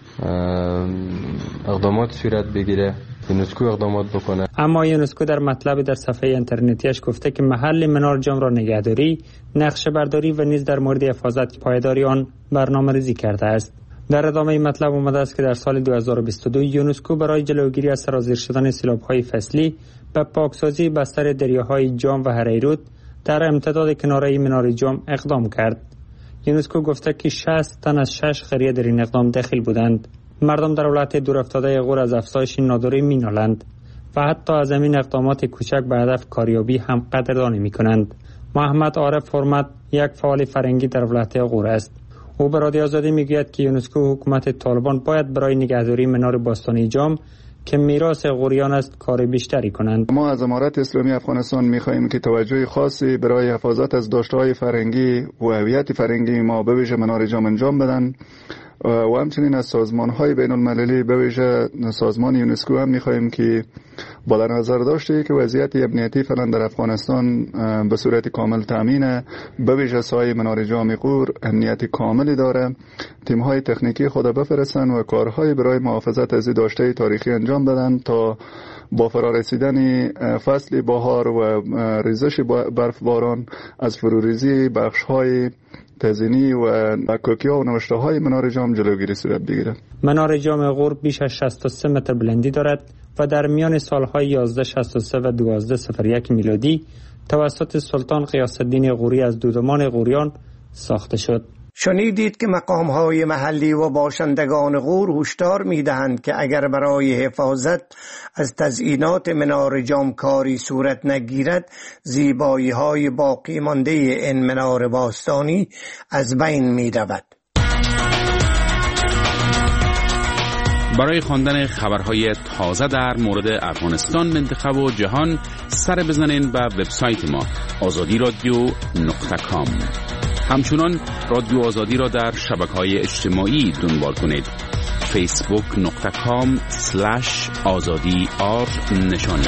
اقدامات صورت بگیره، یونسکو اقدامات بکنه. اما یونسکو در مطلبی در صفحه اینترنتیش گفته که محل منار جام را نگهداری، نقشه برداری و نیز در مورد حفاظت پایداری آن برنامه‌ریزی کرده است. در ادامه مطلب آمده است که در سال 2022 یونسکو برای جلوگیری از سرازیر شدن سیلاب‌های فصلی به پاکسازی بستر دریاهای جام و هریرود در امتداد کناره منار جام اقدام کرد. یونسکو گفته که 60 تن از 6 قریه در این اقدام دخیل بودند. مردم در ولایت دورافتاده غور از افزایش ناداری مینالند و حتی از این اقدامات کوچک به هدف کاریابی هم قدردانی میکنند. محمد عارف حرمت یک فعال فرهنگی در ولایت غور است. او به رادیو آزادی میگوید که یونسکو حکومت طالبان باید برای نگهداری منار باستانی جام که میراث غوریان است کار بیشتری کنند. ما از امارت اسلامی افغانستان می‌خواهیم که توجه خاصی برای حفاظت از داشته‌های فرهنگی و هویت فرهنگی ما به ویژه منار جام انجام بدن و همچنین از سازمان‌های بین‌المللی به ویژه سازمان یونسکو هم می‌خواهیم که با در نظر داشته که وضعیت امنیتی فعلا در افغانستان به صورت کامل تامینه، به ویژه سایه منار جام غور امنیت کاملی داره، تیم‌های تکنیکی خود بفرستن و کارهای برای محافظت از داشته تاریخی انجام بدن تا با فرارسیدن فصل بهار و ریزش برفباران از فروریزی بخش‌های تزیینی و مکاکی‌ها و نوشته‌های منار جام جلوگیری صورت بگیرد. منار جام غور بیش از 63 متر بلندی دارد و در میان سال‌های 1163 و 1201 میلادی توسط سلطان غیاث الدین غوری از دودمان غوریان ساخته شد. شنیدید که مقام‌های محلی و باشندگان غور هشدار می‌دهند که اگر برای حفاظت از تزئینات منار جام کاری صورت نگیرد، زیبایی‌های باقی مانده این منار باستانی از بین می‌رود. برای خواندن خبرهای تازه در مورد افغانستان، منطقه و جهان سر بزنین به وبسایت ما azadiradio.com. همچنان رادیو آزادی را در شبکه‌های اجتماعی دنبال کنید. facebook.com/azadi_r نشانی.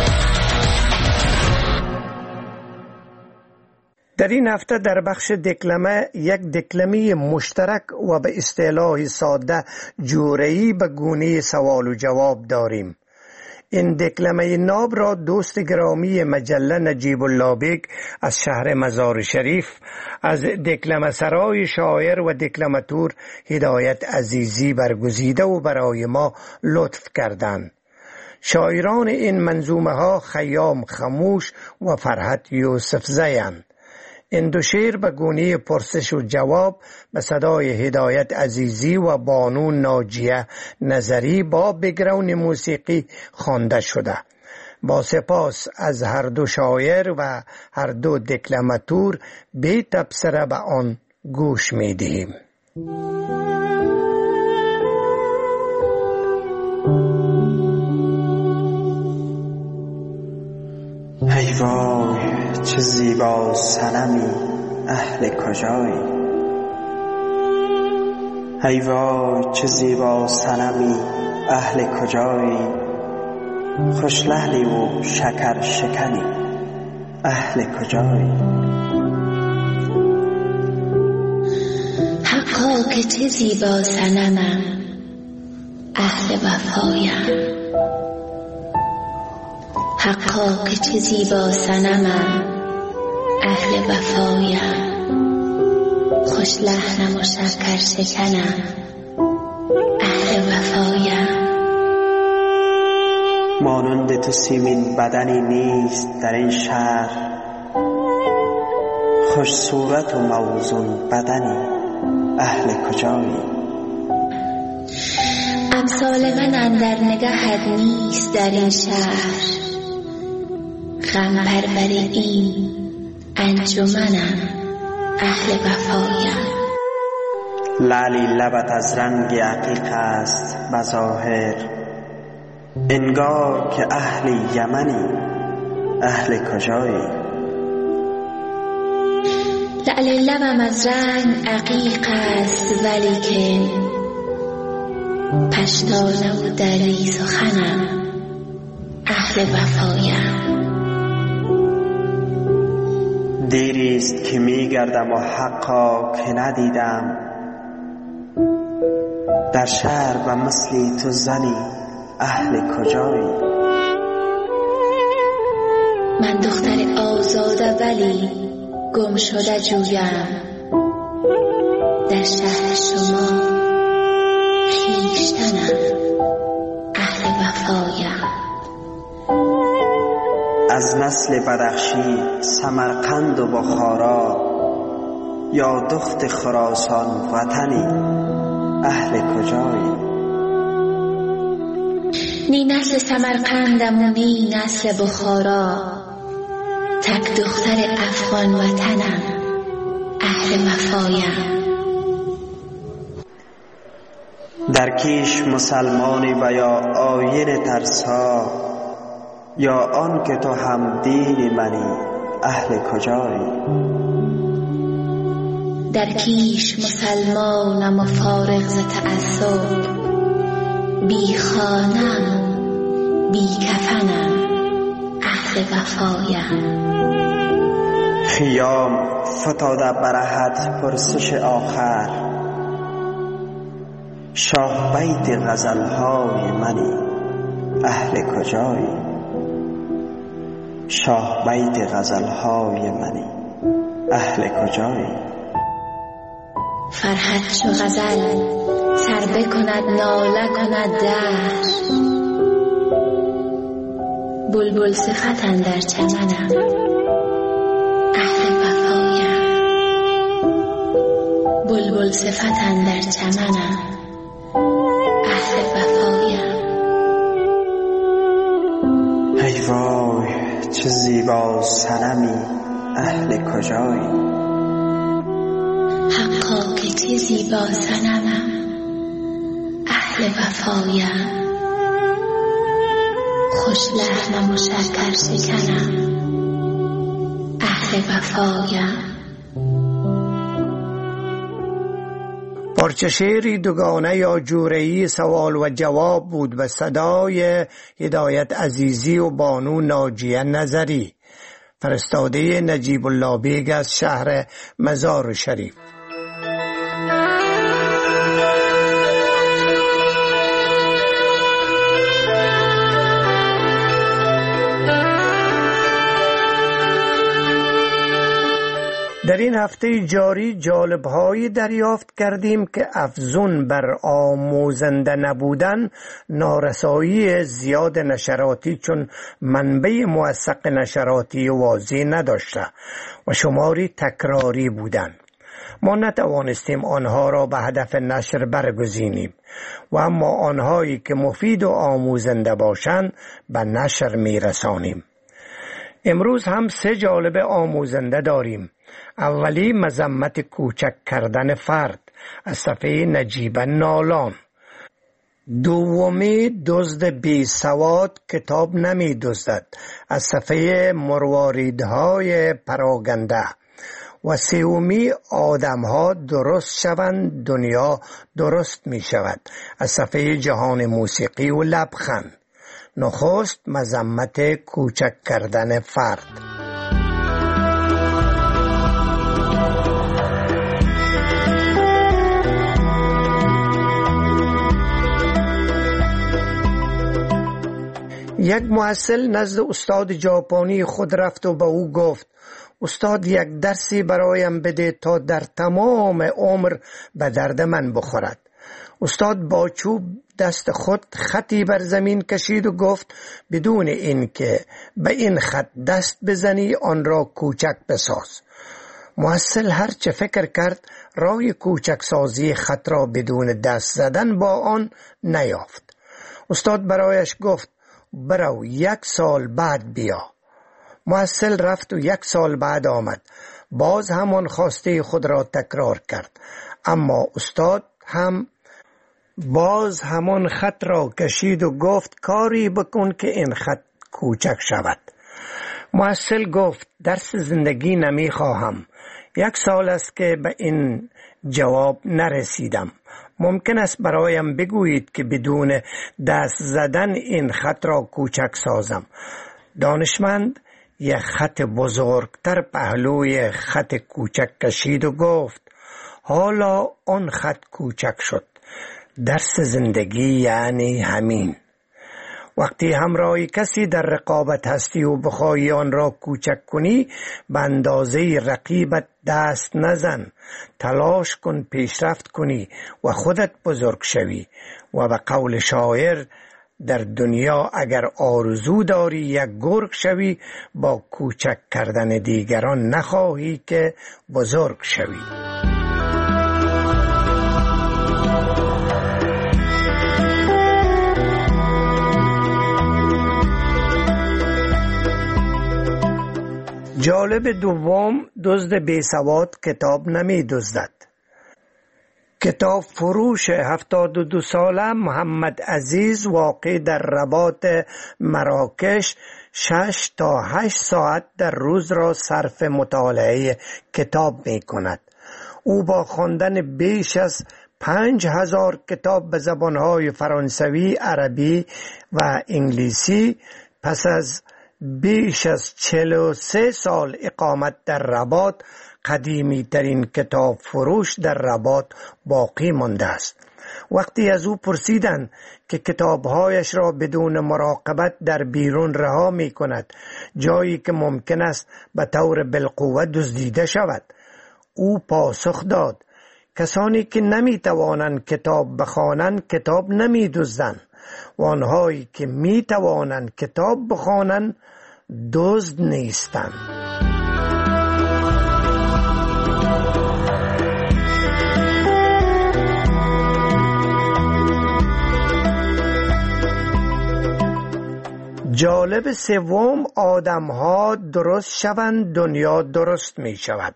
در این هفته در بخش دکلمه یک دکلمه مشترک و به اصطلاح ساده جوره‌ای به گونه سوال و جواب داریم. این دکلمه ناب را دوست گرامی مجله نجیب الله بیگ از شهر مزار شریف از دکلمه سرای شاعر و دکلماتور هدایت عزیزی برگزیده و برای ما لطف کردند. شاعران این منظومه ها خیام خموش و فرحت یوسف زیند. این دو شعر به گونه پرسش و جواب به صدای هدایت عزیزی و بانو ناجیه نظری با بگراند موسیقی خوانده شده. با سپاس از هر دو شاعر و هر دو دکلماتور بی تبصره به آن گوش می دهیم. ای وای چه زیبا صنمی، اهل کجایی؟ ای وای چه زیبا صنمی، اهل کجایی؟ خوش لحنی و شکر شکنی، اهل کجایی؟ حقا که چه زیبا صنمم، اهل وفایم. حقا که چه زیبا صنمم، اهل وفایم. خوش لحنم و شکر شکنم، اهل وفایم. مانند تو سیمین بدنی نیست در این شهر، خوش صورت و موزون بدنی، اهل کجایی؟ امثال من اندر نگهت نیست در این شهر، غم پرور این انجمنم، اهل وفایم. لعلی لبت از رنگ عقیق است بظاهر، انگار که اهل یمنی، اهل کجایی؟ لعل لبم از رنگ عقیق است ولیکن پشتانه و دری سخنم، اهل وفایم. دیریست که میگردم و حقا که ندیدم، در شهر و مثلی تو زنی، اهل کجایی؟ من دختر آزاده ولی گم شده جویم، در شهر شما خویشتنم، اهل وفایم. از نسل بدخشی سمرقند و بخارا، یا دخت خراسان وطنی، اهل کجایی؟ نی نسل سمرقندم و نی نسل بخارا، تک دختر افغان وطنم، اهل وفایم. در کیش مسلمانی و یا آیین ترسا، یا آن که تو هم دین منی، اهل کجایی؟ در کیش مسلمانم و فارغ ز تعصب، بی خانم بی کفنم، اهل وفایم. خیام فتاده برهت پرسش آخر، شاه بیت غزلهای منی، اهل کجایی؟ شاه بیت غزلهای منی، اهل کجایی؟ فرحت چو غزل سر بکند ناله کند دهر، بلبل صفت اندر چمنم، اهل وفایم. بلبل صفتن در چمنم اهل وفایم. ای وای چه زیبا صنمی اهل کجایی. حقا که چه زیبا صنمم اهل وفایم. خوش لحنم و شکر شکنم اهل وفایم. پارچه شعری دوگانه یا جوره‌ای سوال و جواب بود به صدای هدایت عزیزی و بانو ناجیه نظری، فرستاده نجیب الله بیگ از شهر مزار شریف. در این هفته جاری جالب‌هایی دریافت کردیم که افزون بر آموزنده نبودن، نارسایی زیاد نشراتی چون منبع موثق نشراتی واضح نداشته و شماری تکراری بودند. ما نتوانستیم آنها را به هدف نشر برگزینیم و اما آنهایی که مفید و آموزنده باشند به نشر میرسانیم. امروز هم 3 جالب آموزنده داریم. اولی مذمت کوچک کردن فرد از صفحه نجیب نالان. دومی دزد بی سواد کتاب نمی دزدد از صفحه مرواریدهای پراگنده. و سومی آدمها درست شوند دنیا درست می شود از صفحه جهان موسیقی و لبخند. نخست مذمت کوچک کردن فرد. یک محصل نزد استاد ژاپنی خود رفت و به او گفت استاد یک درسی برایم بده تا در تمام عمر به درد من بخورد. استاد با چوب دست خود خطی بر زمین کشید و گفت بدون اینکه به این خط دست بزنی آن را کوچک بساز. محصل هر چه فکر کرد راه کوچک سازی خط را بدون دست زدن با آن نیافت. استاد برایش گفت برو 1 سال بعد بیا. محصل رفت و 1 سال بعد آمد. باز همان خواسته خود را تکرار کرد، اما استاد هم باز همان خط را کشید و گفت کاری بکن که این خط کوچک شود. محصل گفت درس زندگی نمی خواهم. 1 سال است که به این جواب نرسیدم. ممکن است برایم بگویید که بدون دست زدن این خط را کوچک سازم. دانشمند یک خط بزرگتر پهلوی خط کوچک کشید و گفت حالا آن خط کوچک شد. درس زندگی یعنی همین. وقتی همراه کسی در رقابت هستی و بخواهی آن را کوچک کنی به اندازه رقیبت دست نزن. تلاش کن پیشرفت کنی و خودت بزرگ شوی. و به قول شاعر در دنیا اگر آرزو داری یک گرگ شوی، با کوچک کردن دیگران نخواهی که بزرگ شوی. جالب دوم دزد بیسواد کتاب نمی دزدد. کتاب فروش 72 ساله محمد عزیز واقع در رباط مراکش 6 تا 8 ساعت در روز را صرف مطالعه کتاب می کند. او با خواندن بیش از 5000 کتاب به زبانهای فرانسوی، عربی و انگلیسی پس از بیش از 43 سال اقامت در رباط قدیمی ترین کتاب فروش در رباط باقی مانده است. وقتی از او پرسیدند که کتابهایش را بدون مراقبت در بیرون رها می کند، جایی که ممکن است به طور بالقوه دزدیده شود، او پاسخ داد کسانی که نمی توانند کتاب بخوانند کتاب نمی دزدند و آنهایی که می توانند کتاب بخوانند دزد نیستند. جالب سوم، آدم ها درست شوند دنیا درست می شود.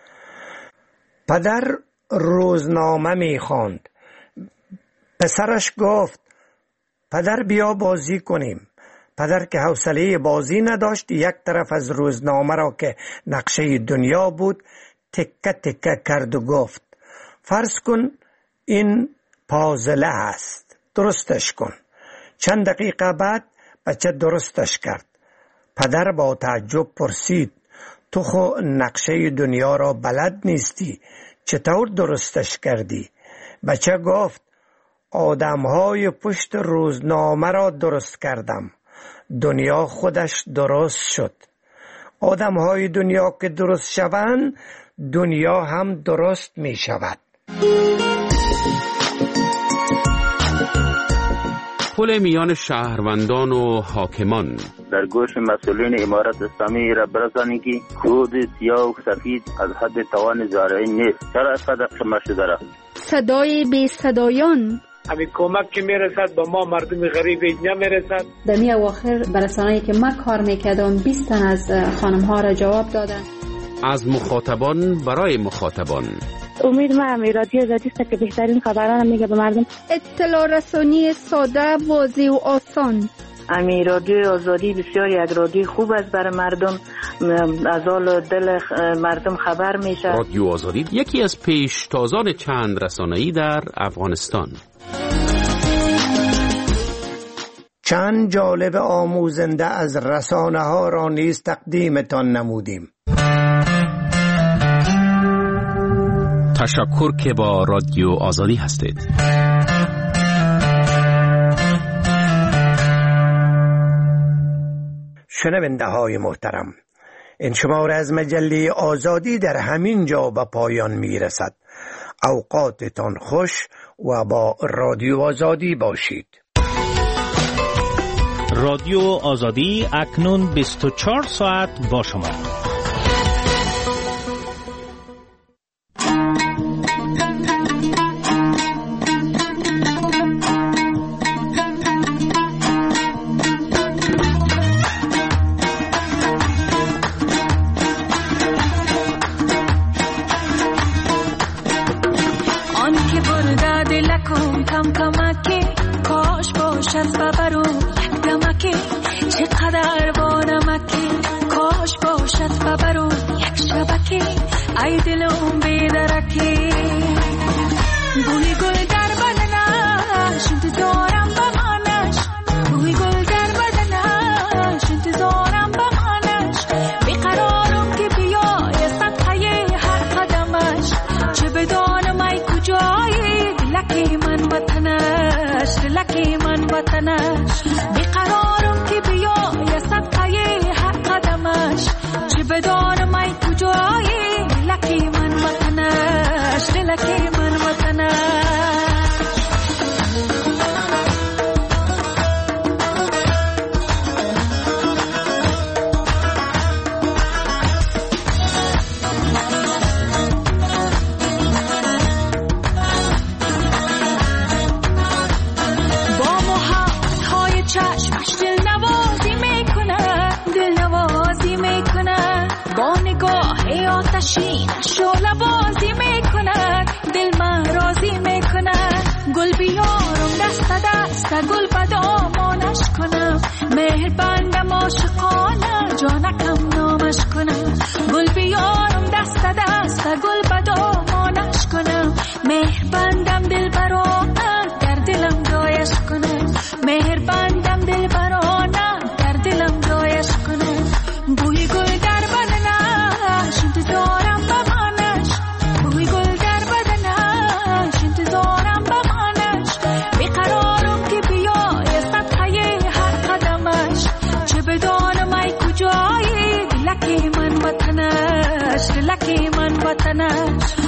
پدر روزنامه می خواند. پسرش گفت پدر بیا بازی کنیم. پدر که حوصله بازی نداشت، یک طرف از روزنامه را که نقشه دنیا بود تکه تکه کرد و گفت فرض کن این پازله است، درستش کن. چند دقیقه بعد بچه درستش کرد. پدر با تعجب پرسید تو خو نقشه دنیا را بلد نیستی، چطور درستش کردی؟ بچه گفت آدمهای پشت روزنامه را درست کردم، دنیا خودش درست شد. آدمهای دنیا که درست شوند دنیا هم درست می شود. پل میان شهروندان و حاکمان. در گوش مسئولین امارت اسلامی را برسانید که کود سیاه و سفید از حد توان زارعی نیست. چرا اینقدر قیمت شده را؟ صدای بی صدایان. همین کمک که میرسد به ما مردم غریب نمیرسد. در می اواخر برسانه‌ای که ما کار میکردم 20 تن از خانم ها را جواب دادن. از مخاطبان برای مخاطبان. امید ما رادیو آزادی است که بهترین خبران میگه به مردم. اطلاع رسانی ساده، واضح و آسان. رادیو آزادی بسیار یک رادیو خوب است برای مردم، از حال دل مردم خبر میشه. رادیو آزادی یکی از پیشتازان چند رسانه‌ای در افغانستان. چند جالب آموزنده از رسانه ها را نیز تقدیمتان نمودیم. تشکر که با رادیو آزادی هستید. شنونده های محترم، این شماره از مجله آزادی در همین جا به پایان می رسد. اوقاتتان خوش و با رادیو آزادی باشید. رادیو آزادی اکنون 24 ساعت با شما. لکی من وطنش